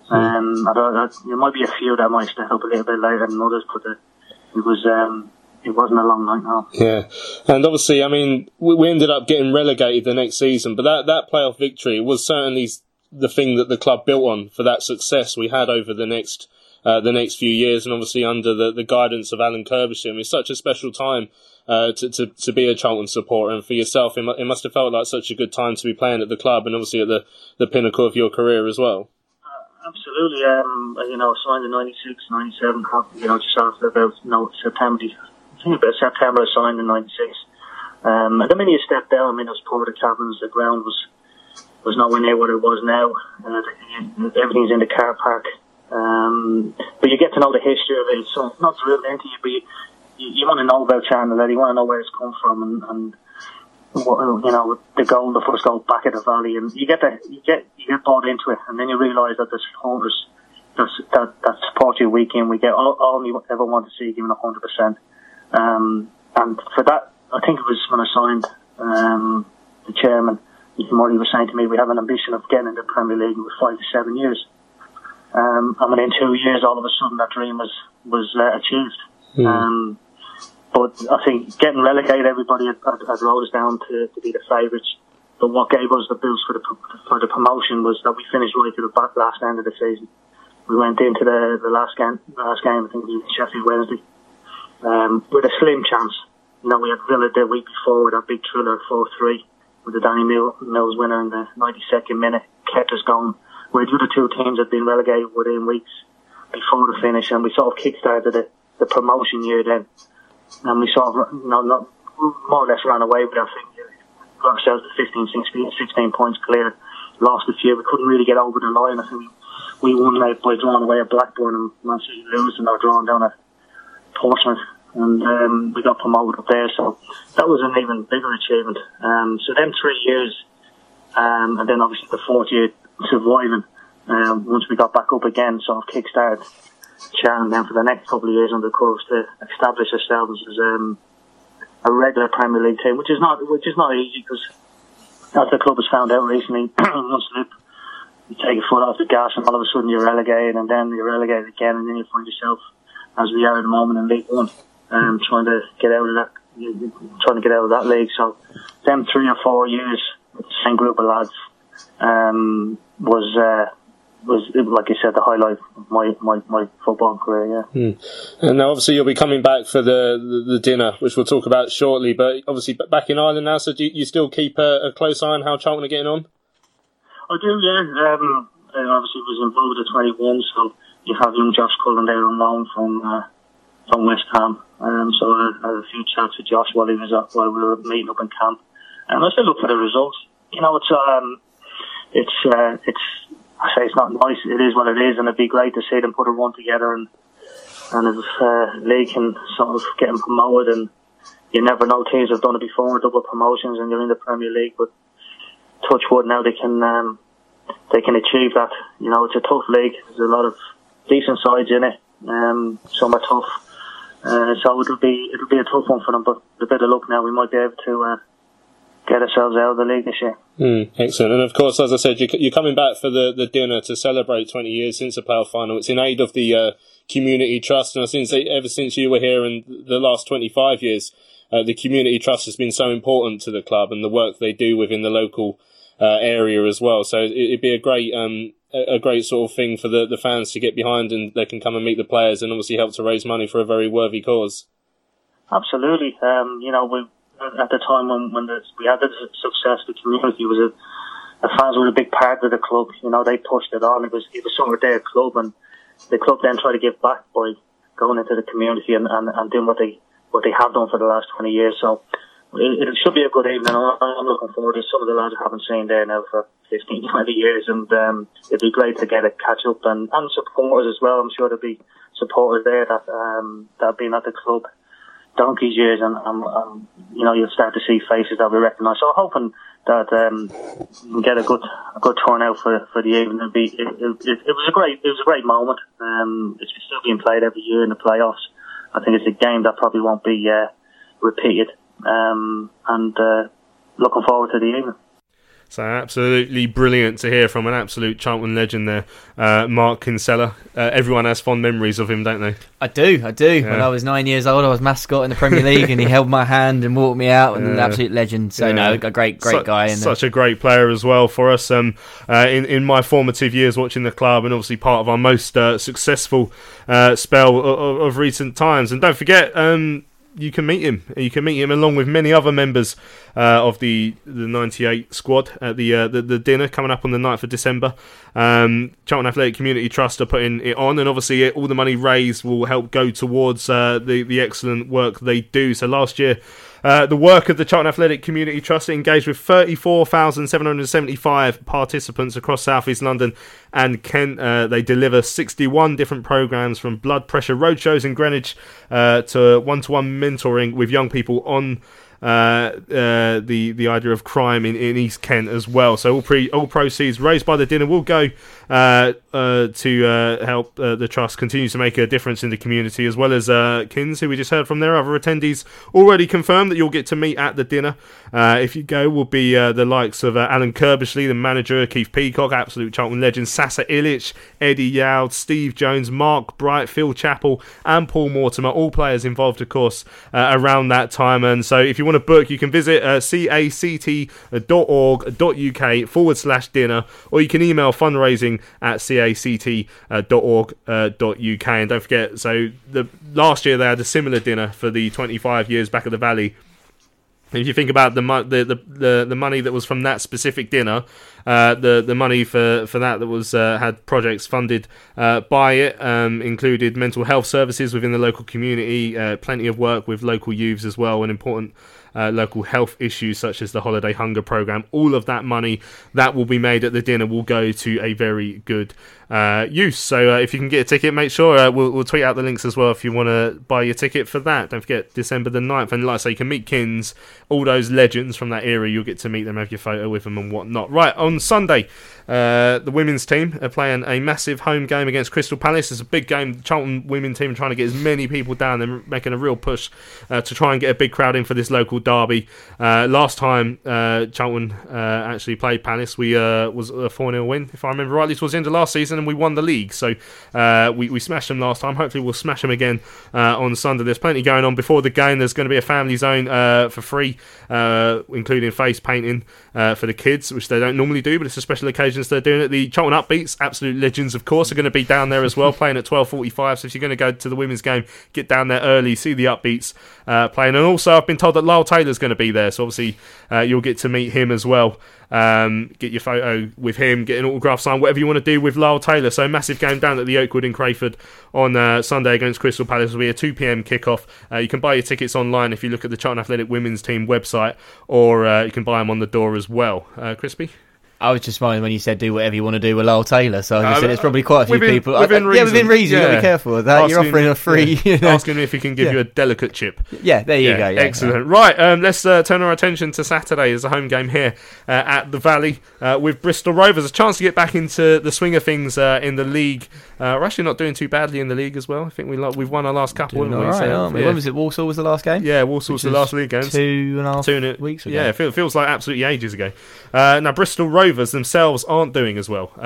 There might be a few that might step up a little bit later than others, but it wasn't a long night now. Yeah, and obviously, I mean, we ended up getting relegated the next season, but that playoff victory was certainly the thing that the club built on for that success we had over the next few years, and obviously under the guidance of Alan Curbishley. It's such a special time to be a Charlton supporter, and for yourself, it must have felt like such a good time to be playing at the club, and obviously at the pinnacle of your career as well. Absolutely. Signed in 96, 97, just after about September. I think about September I signed in 96. And the minute you step down, it was Porta Cabins, the ground was nowhere near what it was now. Everything's in the car park. But you get to know the history of it, so not drilled into you, but you want to know about Chandler, you want to know where it's come from, and the first goal back at the Valley, and you get bought into it, and then you realise that there's supporters that support you week in, week out. All you ever want to see giving 100%. And for that, I think it was when I signed the chairman, Murray was saying to me, we have an ambition of getting into the Premier League with 5 to 7 years. And within 2 years, all of a sudden, that dream was achieved. But I think getting relegated, everybody had wrote us down to be the favourites. But what gave us the boost for the promotion was that we finished right to the last end of the season. We went into the last game, I think it was Sheffield Wednesday, with a slim chance. We had Villa the week before with that big thriller 4-3 with the Danny Mills winner in the 92nd minute, kept us going. Where the other two teams had been relegated within weeks before the finish, and we sort of kick-started the promotion year then. And we sort of, not more or less ran away with our thing. Got ourselves to 15, 16 points clear. Lost a few. We couldn't really get over the line. I think we won out by drawing away at Blackburn and Man City losing or drawing down at Portsmouth. And we got promoted up there. So that was an even bigger achievement. So then 3 years, and then obviously the fourth year surviving. Once we got back up again, sort of kick-started Sharon then for the next couple of years on the course to establish ourselves as a regular Premier League team, which is not easy, because as the club has found out recently, one slip, you take your foot off the gas and all of a sudden you're relegated, and then you're relegated again, and then you find yourself, as we are at the moment in League One, trying to get out of that league. So them 3 or 4 years with the same group of lads was, like you said, the highlight of my football career, yeah. And now obviously you'll be coming back for the dinner, which we'll talk about shortly, but obviously back in Ireland now, so do you still keep a close eye on how Charlton are getting on? I do, yeah. I obviously was involved at 21, so you have young Josh Cullen there on loan from West Ham. So I had a few chats with Josh while we were meeting up in camp. And I still look for the results. I say it's not nice. It is what it is, and it'd be great to see them put a run together and if league can sort of get them promoted. And you never know, teams have done it before, double promotions, and you're in the Premier League. But touch wood, now they can achieve that. It's a tough league. There's a lot of decent sides in it. Some are tough, so it'll be a tough one for them. But with a bit of luck now, we might be able to get ourselves out of the league this year. Excellent. And of course, as I said, you're coming back for the dinner to celebrate 20 years since the playoff final. It's in aid of the Community Trust, and ever since you were here in the last 25 years, the Community Trust has been so important to the club and the work they do within the local area as well. So it'd be a great sort of thing for the fans to get behind, and they can come and meet the players and obviously help to raise money for a very worthy cause. Absolutely. At the time when we had the success, the community the fans were a big part of the club. They pushed it on. It was sort of their club, and the club then tried to give back by going into the community and doing what they have done for the last 20 years. So it should be a good evening. I'm looking forward to some of the lads I haven't seen there now for 15, 20 years, and it'd be great to get a catch up and supporters as well. I'm sure there'll be supporters there that have been at the club donkey's years, and you'll start to see faces that we recognise. So I'm hoping that we get a good turnout for the evening. It was a great moment. It's still being played every year in the playoffs. I think it's a game that probably won't be repeated, and looking forward to the evening. So absolutely brilliant to hear from an absolute Charlton legend there, Mark Kinsella. Everyone has fond memories of him, don't they? I do. Yeah. When I was 9 years old, I was mascot in the Premier League, and he held my hand and walked me out, and an absolute legend. So a great guy. Such a great player as well for us. In my formative years watching the club, and obviously part of our most successful spell of recent times. And don't forget, you can meet him. You can meet him along with many other members of the 98 squad at the dinner coming up on the 9th of December. Charlton Athletic Community Trust are putting it on, and obviously all the money raised will help go towards the excellent work they do. So last year, the work of the Charlton Athletic Community Trust engaged with 34,775 participants across South East London and Kent. They deliver 61 different programmes, from blood pressure roadshows in Greenwich to one-to-one mentoring with young people on the idea of crime in East Kent as well. So all proceeds raised by the dinner will go to help the trust continue to make a difference in the community, as well as Kins, who we just heard from. Their other attendees already confirmed that you'll get to meet at the dinner. If you go, will be the likes of Alan Kirbishley, the manager, Keith Peacock, absolute Charlton legend, Sasa Illich, Eddie Yowd, Steve Jones, Mark Bright, Phil Chappell and Paul Mortimer, all players involved of course around that time. And so if you want to book, you can visit cact.org.uk/dinner, or you can email fundraising@cact.org.uk. And don't forget, so last year they had a similar dinner for the 25 years back at the Valley. If you think about the money that was from that specific dinner, the money for that was had projects funded by it, included mental health services within the local community, plenty of work with local youths as well, and important local health issues such as the Holiday Hunger Programme. All of that money that will be made at the dinner will go to a very good use. So if you can get a ticket, make sure we'll tweet out the links as well if you want to buy your ticket for that. Don't forget, December the 9th. And like I say, you can meet Kins, all those legends from that era. You'll get to meet them, have your photo with them and whatnot. Right, on Sunday, the women's team are playing a massive home game against Crystal Palace. It's a big game. The Charlton women's team are trying to get as many people down. They're making a real push to try and get a big crowd in for this local derby. Last time Charlton actually played Palace, we was a 4-0 win, if I remember rightly, towards the end of last season, and we won the league. So we smashed them last time. Hopefully we'll smash them again on Sunday. There's plenty going on before the game. There's going to be a family zone for free, including face painting for the kids, which they don't normally do, but it's a special occasion they're doing it. The Charlton Upbeats, absolute legends of course, are going to be down there as well, playing at 12:45. So if you're going to go to the women's game, get down there early, see the Upbeats playing. And also I've been told that Lyle Taylor's going to be there, so obviously you'll get to meet him as well. Get your photo with him, get an autograph sign, whatever you want to do with Lyle Taylor. So massive game down at the Oakwood in Crayford on Sunday against Crystal Palace. Will be a 2 p.m. kickoff. You can buy your tickets online if you look at the Charlton Athletic Women's Team website, or you can buy them on the door as well. Crispy? I was just smiling when you said do whatever you want to do with Lyle Taylor, so I said it's probably quite a few people. Within reason. Yeah, within reason. Yeah. You've got to be careful with that. You're offering a free... Yeah. Asking if he can give you a delicate chip. Yeah, there you go. Yeah, excellent. Right, let's turn our attention to Saturday as a home game here at the Valley with Bristol Rovers. A chance to get back into the swing of things in the league. We're actually not doing too badly in the league as well. I think we've won our last couple, haven't we? All right, aren't we? When was it? Walsall was the last game? Yeah, Walsall was the last league game. 2.5 weeks ago. Yeah, it feels like absolutely ages ago. Now, Bristol Rovers themselves aren't doing as well.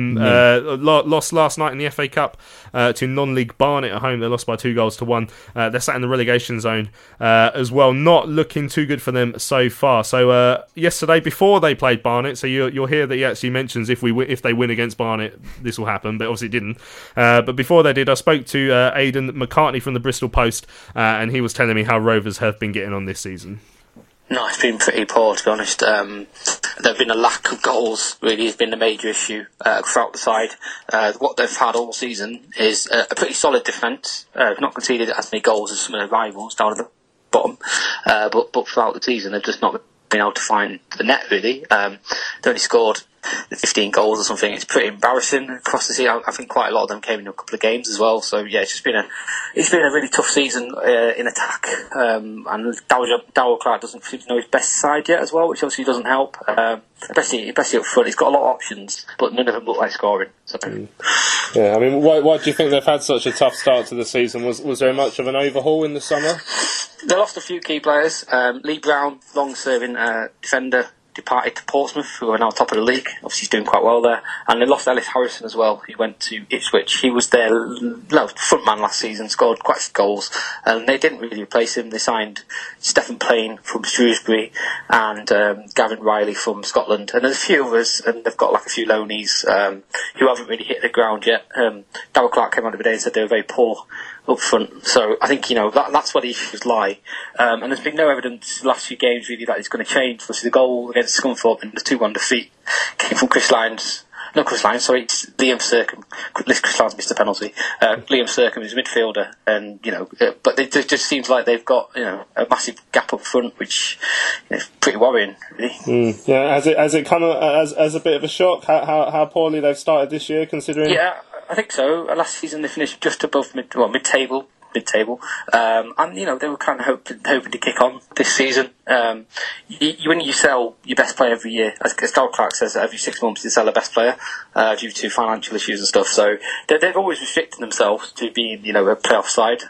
Lost last night in the FA Cup to non-league Barnet at home. They lost by 2-1. They're sat in the relegation zone as well. Not looking too good for them so far. So yesterday, before they played Barnet, so you'll hear that he actually mentions if they win against Barnet, this will happen, but obviously it didn't. But before they did, I spoke to Aidan McCartney from the Bristol Post, and he was telling me how Rovers have been getting on this season. No, it's been pretty poor, to be honest. There's been a lack of goals, really, has been the major issue throughout the side. What they've had all season is a pretty solid defence. Not conceded as many goals as some of their rivals down at the bottom. But throughout the season, they've just not been able to find the net, really. They only scored 15 goals or something. It's pretty embarrassing across the season. I think quite a lot of them came in a couple of games as well. So yeah, it's been a really tough season in attack. And Darryl Clark doesn't seem to know his best side yet as well, which obviously doesn't help. Especially up front, he's got a lot of options, but none of them look like scoring. So. Yeah, I mean, why do you think they've had such a tough start to the season? Was there much of an overhaul in the summer? They lost a few key players. Lee Brown, long-serving defender, departed to Portsmouth, who are now top of the league. Obviously, he's doing quite well there. And they lost Ellis Harrison as well, who went to Ipswich. He was their front man last season, scored quite a few goals, and they didn't really replace him. They signed Stephen Plain from Shrewsbury and Gavin Riley from Scotland. And there's a few others, and they've got like a few loanies who haven't really hit the ground yet. Darrell Clark came on the other day and said they were very poor up front. So I think, that's where the issues lie. And there's been no evidence the last few games really that it's going to change. Obviously, the goal against Scunthorpe in the 2-1 defeat came from Liam Sercombe. Chris Lyons missed a penalty. Liam Sercombe is a midfielder, and but it just seems like they've got a massive gap up front, which is pretty worrying, really. Yeah, has it come as a bit of a shock how poorly they've started this year, considering? Yeah, I think so. Last season they finished just above mid-table. And they were kind of hoping to kick on this season. When you sell your best player every year, as Darrell Clark says, every 6 months you sell a best player due to financial issues and stuff. So they've always restricted themselves to being a playoff side.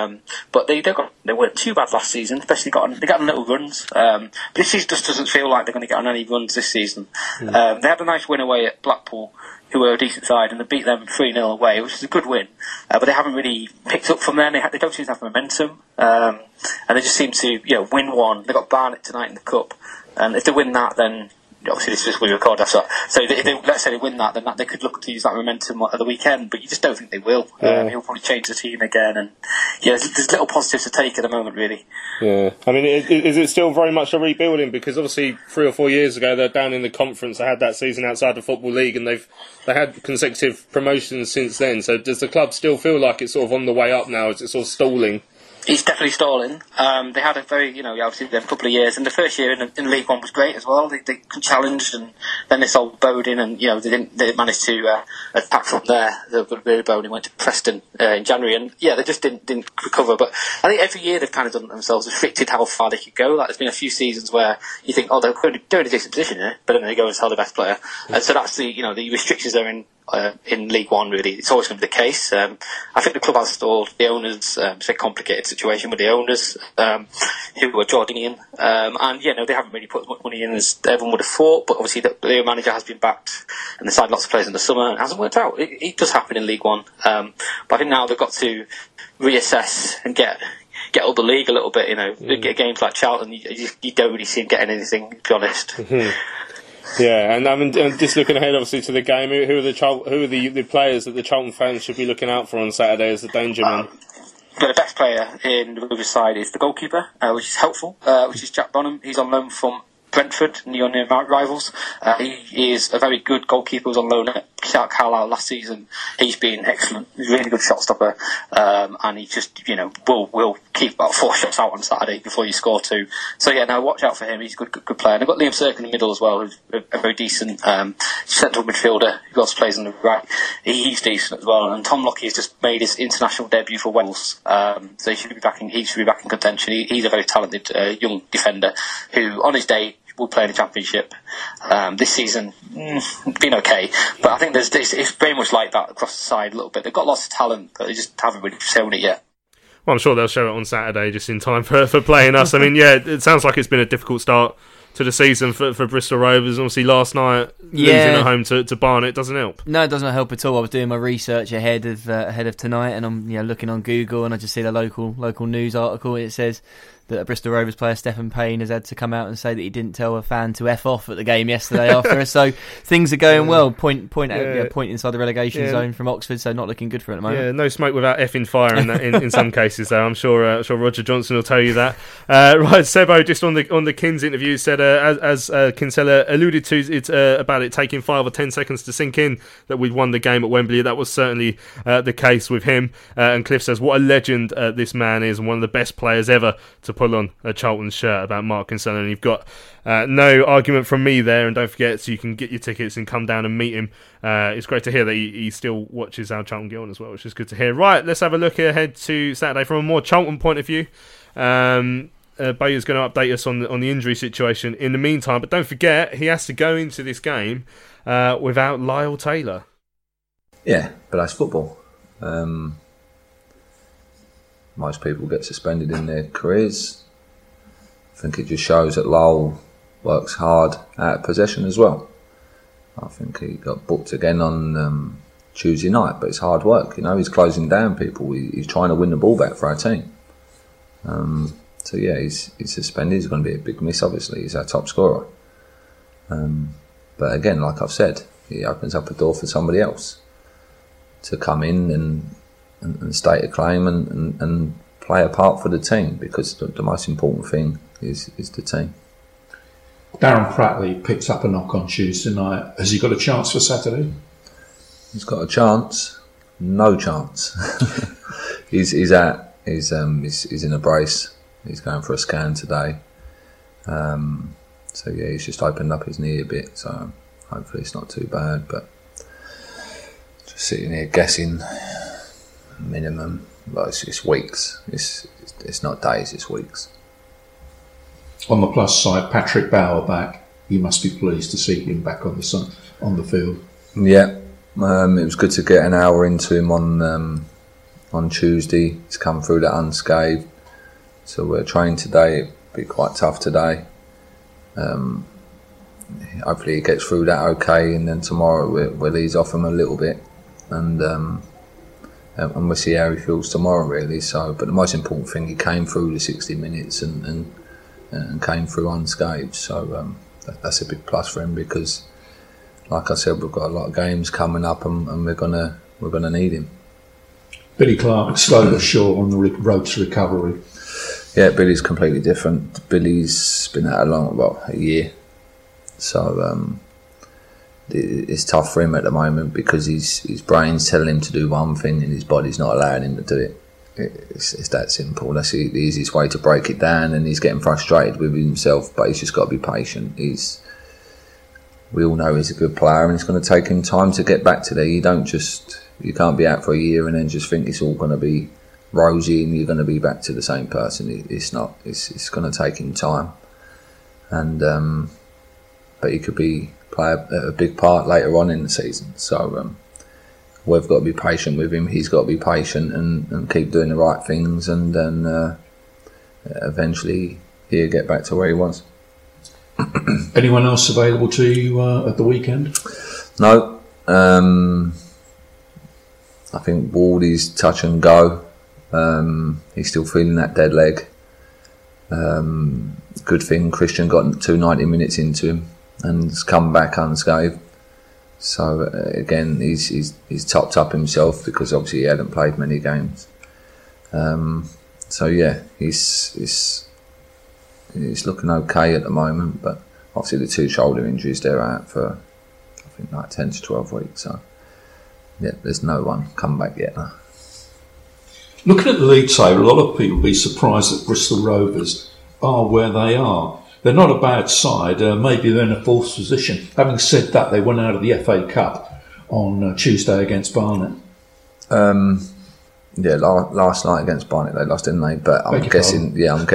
But they weren't too bad last season, especially they got on little runs. But this season just doesn't feel like they're going to get on any runs this season. They had a nice win away at Blackpool, who were a decent side, and they beat them 3-0 away, which is a good win. But they haven't really picked up from there. They don't seem to have momentum, and they just seem to win one. They got Barnet tonight in the cup, and if they win that, then obviously this is we record after. So let's say they win that, then they could look to use that momentum at the weekend. But you just don't think they will. He'll probably change the team again, and there's little positives to take at the moment, really. Yeah, I mean, is it still very much a rebuilding? Because obviously 3 or 4 years ago they're down in the conference. They had that season outside the Football League, and they had consecutive promotions since then. So does the club still feel like it's sort of on the way up now? Is it sort of stalling? It's definitely stalling. They had a very, obviously a couple of years, and the first year in League One was great as well. They challenged, and then they sold Bowden, and they didn't manage to attack from there. Bowden went to Preston in January, and they just didn't recover. But I think every year they've kind of done it themselves, restricted how far they could go. Like there's been a few seasons where you think, they're going to a decent position here, but then they go and sell the best player, and so that's the the restrictions they're in League One. Really, it's always going to be the case. I think the club has stalled. The owners, it's a complicated situation with the owners, who are Jordanian, and they haven't really put as much money in as everyone would have thought. But obviously, the manager has been backed, and they signed lots of players in the summer, and it hasn't worked out. It does happen in League One, but I think now they've got to reassess and get up the league a little bit. Get games like Charlton, you don't really see them getting anything, to be honest. Mm-hmm. Yeah, and I mean, just looking ahead, obviously, to the game, who are the players that the Charlton fans should be looking out for on Saturday as the danger man? But the best player in the Rovers side is the goalkeeper, which is helpful, which is Jack Bonham. He's on loan from Brentford, near rivals. He is a very good goalkeeper. He was on loan at Carlisle last season. He's been excellent. He's a really good shot stopper, and he just will keep about 4 shots out on Saturday before you score 2. So watch out for him. He's a good player. And they've got Liam Sercombe in the middle as well, who's a very decent central midfielder who also plays on the right. He's decent as well. And Tom Lockie has just made his international debut for Wales, so he should be back in contention. He's a very talented young defender who, on his day, will play in the Championship. This season, been okay, but I think it's very much like that across the side a little bit. They've got lots of talent, but they just haven't really shown it yet. Well, I'm sure they'll show it on Saturday, just in time for playing us. I mean, it sounds like it's been a difficult start to the season for Bristol Rovers. Obviously, last night losing at home to Barnet doesn't help. No, it doesn't help at all. I was doing my research ahead of tonight, and I'm looking on Google, and I just see the local news article. It says that a Bristol Rovers player, Stephen Payne, has had to come out and say that he didn't tell a fan to F off at the game yesterday after. So things are going well. Point inside the relegation zone from Oxford, so not looking good for it at the moment. Yeah, no smoke without effing fire in some cases, though. I'm sure Roger Johnson will tell you that. Right, Sebo, just on the Kins interview, said as Kinsella alluded to, it's about it taking 5 or 10 seconds to sink in that we'd won the game at Wembley. That was certainly the case with him. And Cliff says, what a legend this man is, and one of the best players ever to pull on a Charlton shirt, about Mark Kinsella. And you've got no argument from me there. And don't forget, so you can get your tickets and come down and meet him. It's great to hear that he still watches our Charlton Guild as well, which is good to hear. Right, let's have a look ahead to Saturday from a more Charlton point of view. Bowyer's going to update us on the injury situation in the meantime, but don't forget, he has to go into this game without Lyle Taylor. Yeah, but that's football. Most people get suspended in their careers. I think it just shows that Lyle works hard out of possession as well. I think he got booked again on Tuesday night, but it's hard work. He's closing down people. He's trying to win the ball back for our team. So yeah, he's suspended. He's going to be a big miss. Obviously, he's our top scorer. But again, like I've said, he opens up a door for somebody else to come in and state a claim and play a part for the team, because the most important thing is the team. Darren Prattley picks up a knock on Tuesday night. Has he got a chance for Saturday? He's got a chance. No chance. He's out. He's in a brace. He's going for a scan today. So yeah, he's just opened up his knee a bit. So hopefully it's not too bad. But just sitting here guessing, minimum. Well, it's weeks. It's not days. It's weeks. On the plus side, Patrick Bauer back. You must be pleased to see him back on the field. Yeah, it was good to get an hour into him on Tuesday. He's come through that unscathed. So we're training today. It'll be quite tough today. Hopefully he gets through that okay, and then tomorrow we'll ease off him a little bit, and we'll see how he feels tomorrow, really. So, but the most important thing, he came through the 60 minutes and came through unscathed. So that's a big plus for him, because, like I said, we've got a lot of games coming up, and we're gonna need him. Billy Clark, slow but sure on the road to recovery. Yeah, Billy's completely different. Billy's been out a year. So it's tough for him at the moment, because his brain's telling him to do one thing and his body's not allowing him to do it. It's that simple. That's the easiest way to break it down, and he's getting frustrated with himself, but he's just got to be patient. We all know he's a good player, and it's going to take him time to get back to there. You can't be out for a year and then just think it's all going to be rosy and you're going to be back to the same person. It's not. It's going to take him time, and but he could play a big part later on in the season. So we've got to be patient with him. He's got to be patient and keep doing the right things, and then eventually he'll get back to where he was. Anyone else available to you at the weekend? No. I think Wardy's touch and go. He's still feeling that dead leg. Good thing Christian got 290 minutes into him and has come back unscathed. So again, he's topped up himself, because obviously he hadn't played many games. So yeah, he's looking okay at the moment, but obviously the two shoulder injuries, they're out for I think like 10 to 12 weeks. So yeah, there's no one come back yet. No. Looking at the league table, a lot of people will be surprised that Bristol Rovers are where they are. They're not a bad side. Maybe they're in a fourth position. Having said that, they went out of the FA Cup on Tuesday against Barnet. Yeah, last night against Barnet they lost, didn't they? But I'm guessing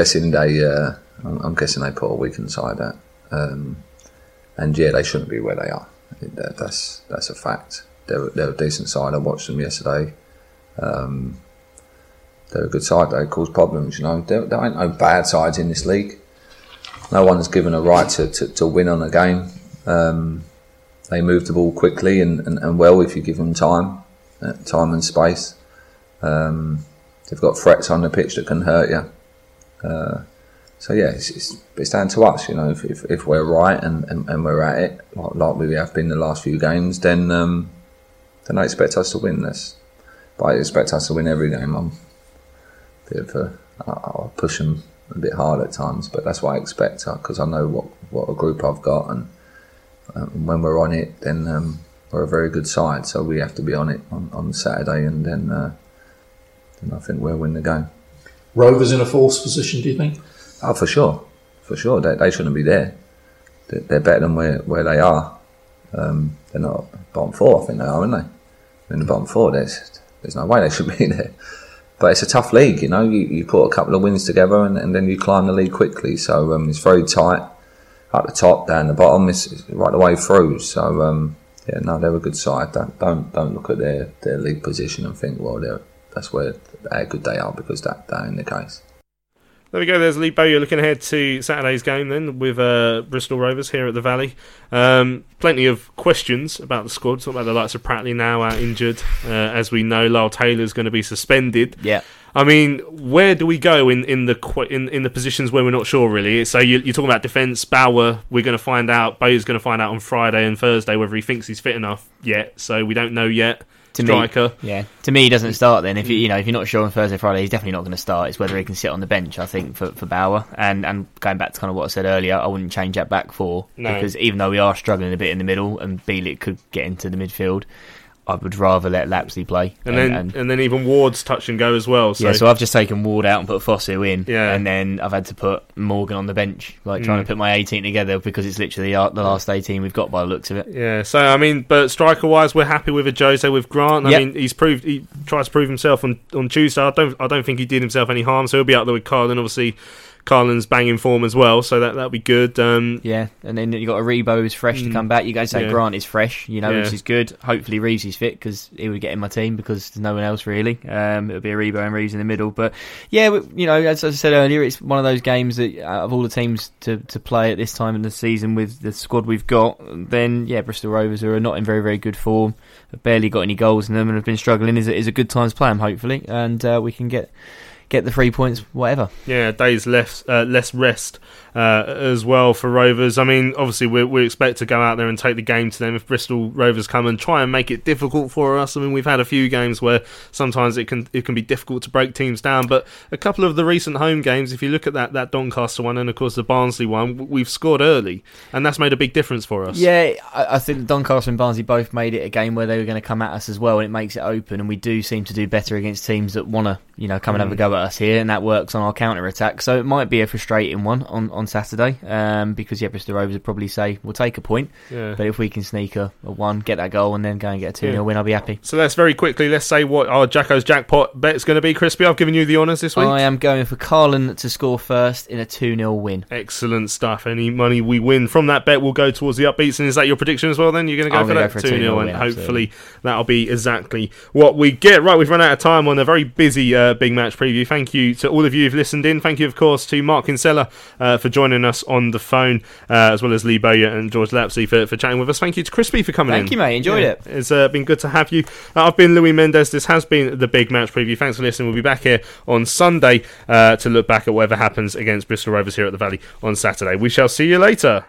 they put a weakened side out. And yeah, they shouldn't be where they are. That's a fact. They're a decent side. I watched them yesterday. They're a good side. They cause problems, There ain't no bad sides in this league. No one's given a right to win on a game. They move the ball quickly and well if you give them time and space. They've got threats on the pitch that can hurt you. So yeah, it's down to us, If we're right and we're at it like we have been the last few games, then I expect us to win this. But I expect us to win every game. I'll push them a bit hard at times, but that's what I expect, because I know what a group I've got, and when we're on it, then we're a very good side. So we have to be on it on Saturday, and then I think we'll win the game. Rovers in a fourth position, do you think? Oh, for sure. They shouldn't be there. They're better than where they are. They're not bottom four, I think they are, aren't they? They're in the bottom four. There's no way they should be there. But it's a tough league, You put a couple of wins together and then you climb the league quickly. So it's very tight, up the top, down the bottom. It's right the way through. So they're a good side. Don't look at their league position and think, well, that's how good they are, because that ain't the case. There we go. There's Lee Bowyer looking ahead to Saturday's game then with Bristol Rovers here at the Valley. Plenty of questions about the squad. Talk about the likes of Pratley now out injured. As we know, Lyle Taylor's going to be suspended. Yeah. I mean, where do we go in the positions where we're not sure really? So you're talking about defence. Bauer, we're going to find out. Bowyer's going to find out on Friday and Thursday whether he thinks he's fit enough yet. So we don't know yet. Striker. To me, he doesn't start then. If you're not sure on Thursday, Friday, he's definitely not going to start. It's whether he can sit on the bench, I think, for Bauer. And going back to kind of what I said earlier, I wouldn't change that back four. No. Because even though we are struggling a bit in the middle and Bielik could get into the midfield, I would rather let Lapsley play. And then even Ward's touch and go as well. So. Yeah, so I've just taken Ward out and put Fosu in. Yeah. And then I've had to put Morgan on the bench, trying to put my 18 together because it's literally the last 18 we've got by the looks of it. Yeah, so I mean, but striker-wise, we're happy with a Jose, with Grant. I mean, he tries to prove himself on Tuesday. I don't think he did himself any harm, so he'll be out there with Carlin. Obviously, Carlin's banging form as well, so that'll be good. Yeah, and then you got Aribo who's fresh to come back. You guys say Grant is fresh, which is good. Hopefully Reeves is fit because he would get in my team because there's no one else really. It'll be Aribo and Reeves in the middle. But yeah, as I said earlier, it's one of those games that out of all the teams to play at this time in the season with the squad we've got, then Bristol Rovers are not in very, very good form. Have barely got any goals in them and have been struggling. Is a good time to play them, hopefully, and we can get the 3 points, whatever. Yeah, days less rest as well for Rovers. I mean, obviously we expect to go out there and take the game to them if Bristol Rovers come and try and make it difficult for us. I mean, we've had a few games where sometimes it can be difficult to break teams down, but a couple of the recent home games, if you look at that Doncaster one and of course the Barnsley one, we've scored early, and that's made a big difference for us. Yeah, I think Doncaster and Barnsley both made it a game where they were going to come at us as well, and it makes it open, and we do seem to do better against teams that want to come and have a go at us here, and that works on our counter-attack. So it might be a frustrating one on Saturday, because Bristol Rovers would probably say, we'll take a point, but if we can sneak a 1, get that goal, and then go and get a 2-0 win, I'll be happy. So let's say what our Jacko's Jackpot bet's going to be. Crispy, I've given you the honours this week. I am going for Carlin to score first in a 2-0 win. Excellent stuff. Any money we win from that bet will go towards the upbeats, and is that your prediction as well then? You're going to go for that 2-0 and hopefully that'll be exactly what we get. Right, we've run out of time on a very busy big match preview. Thank you to all of you who've listened in. Thank you, of course, to Mark Kinsella for joining us on the phone, as well as Lee Bowyer and George Lapsley for chatting with us. Thank you to Crispy for coming in. Thank you, mate. Enjoyed it. It's been good to have you. I've been Louis Mendes. This has been the big match preview. Thanks for listening. We'll be back here on Sunday to look back at whatever happens against Bristol Rovers here at the Valley on Saturday. We shall see you later.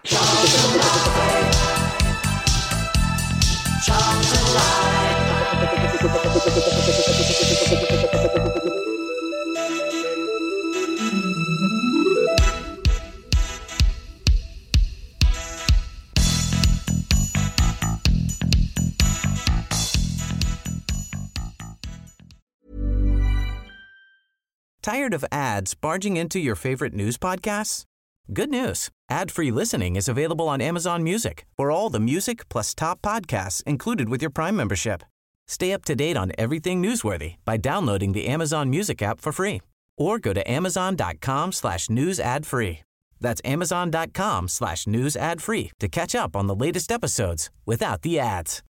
Tired of ads barging into your favorite news podcasts? Good news. Ad-free listening is available on Amazon Music for all the music plus top podcasts included with your Prime membership. Stay up to date on everything newsworthy by downloading the Amazon Music app for free or go to amazon.com/news ad free. That's amazon.com/news ad free to catch up on the latest episodes without the ads.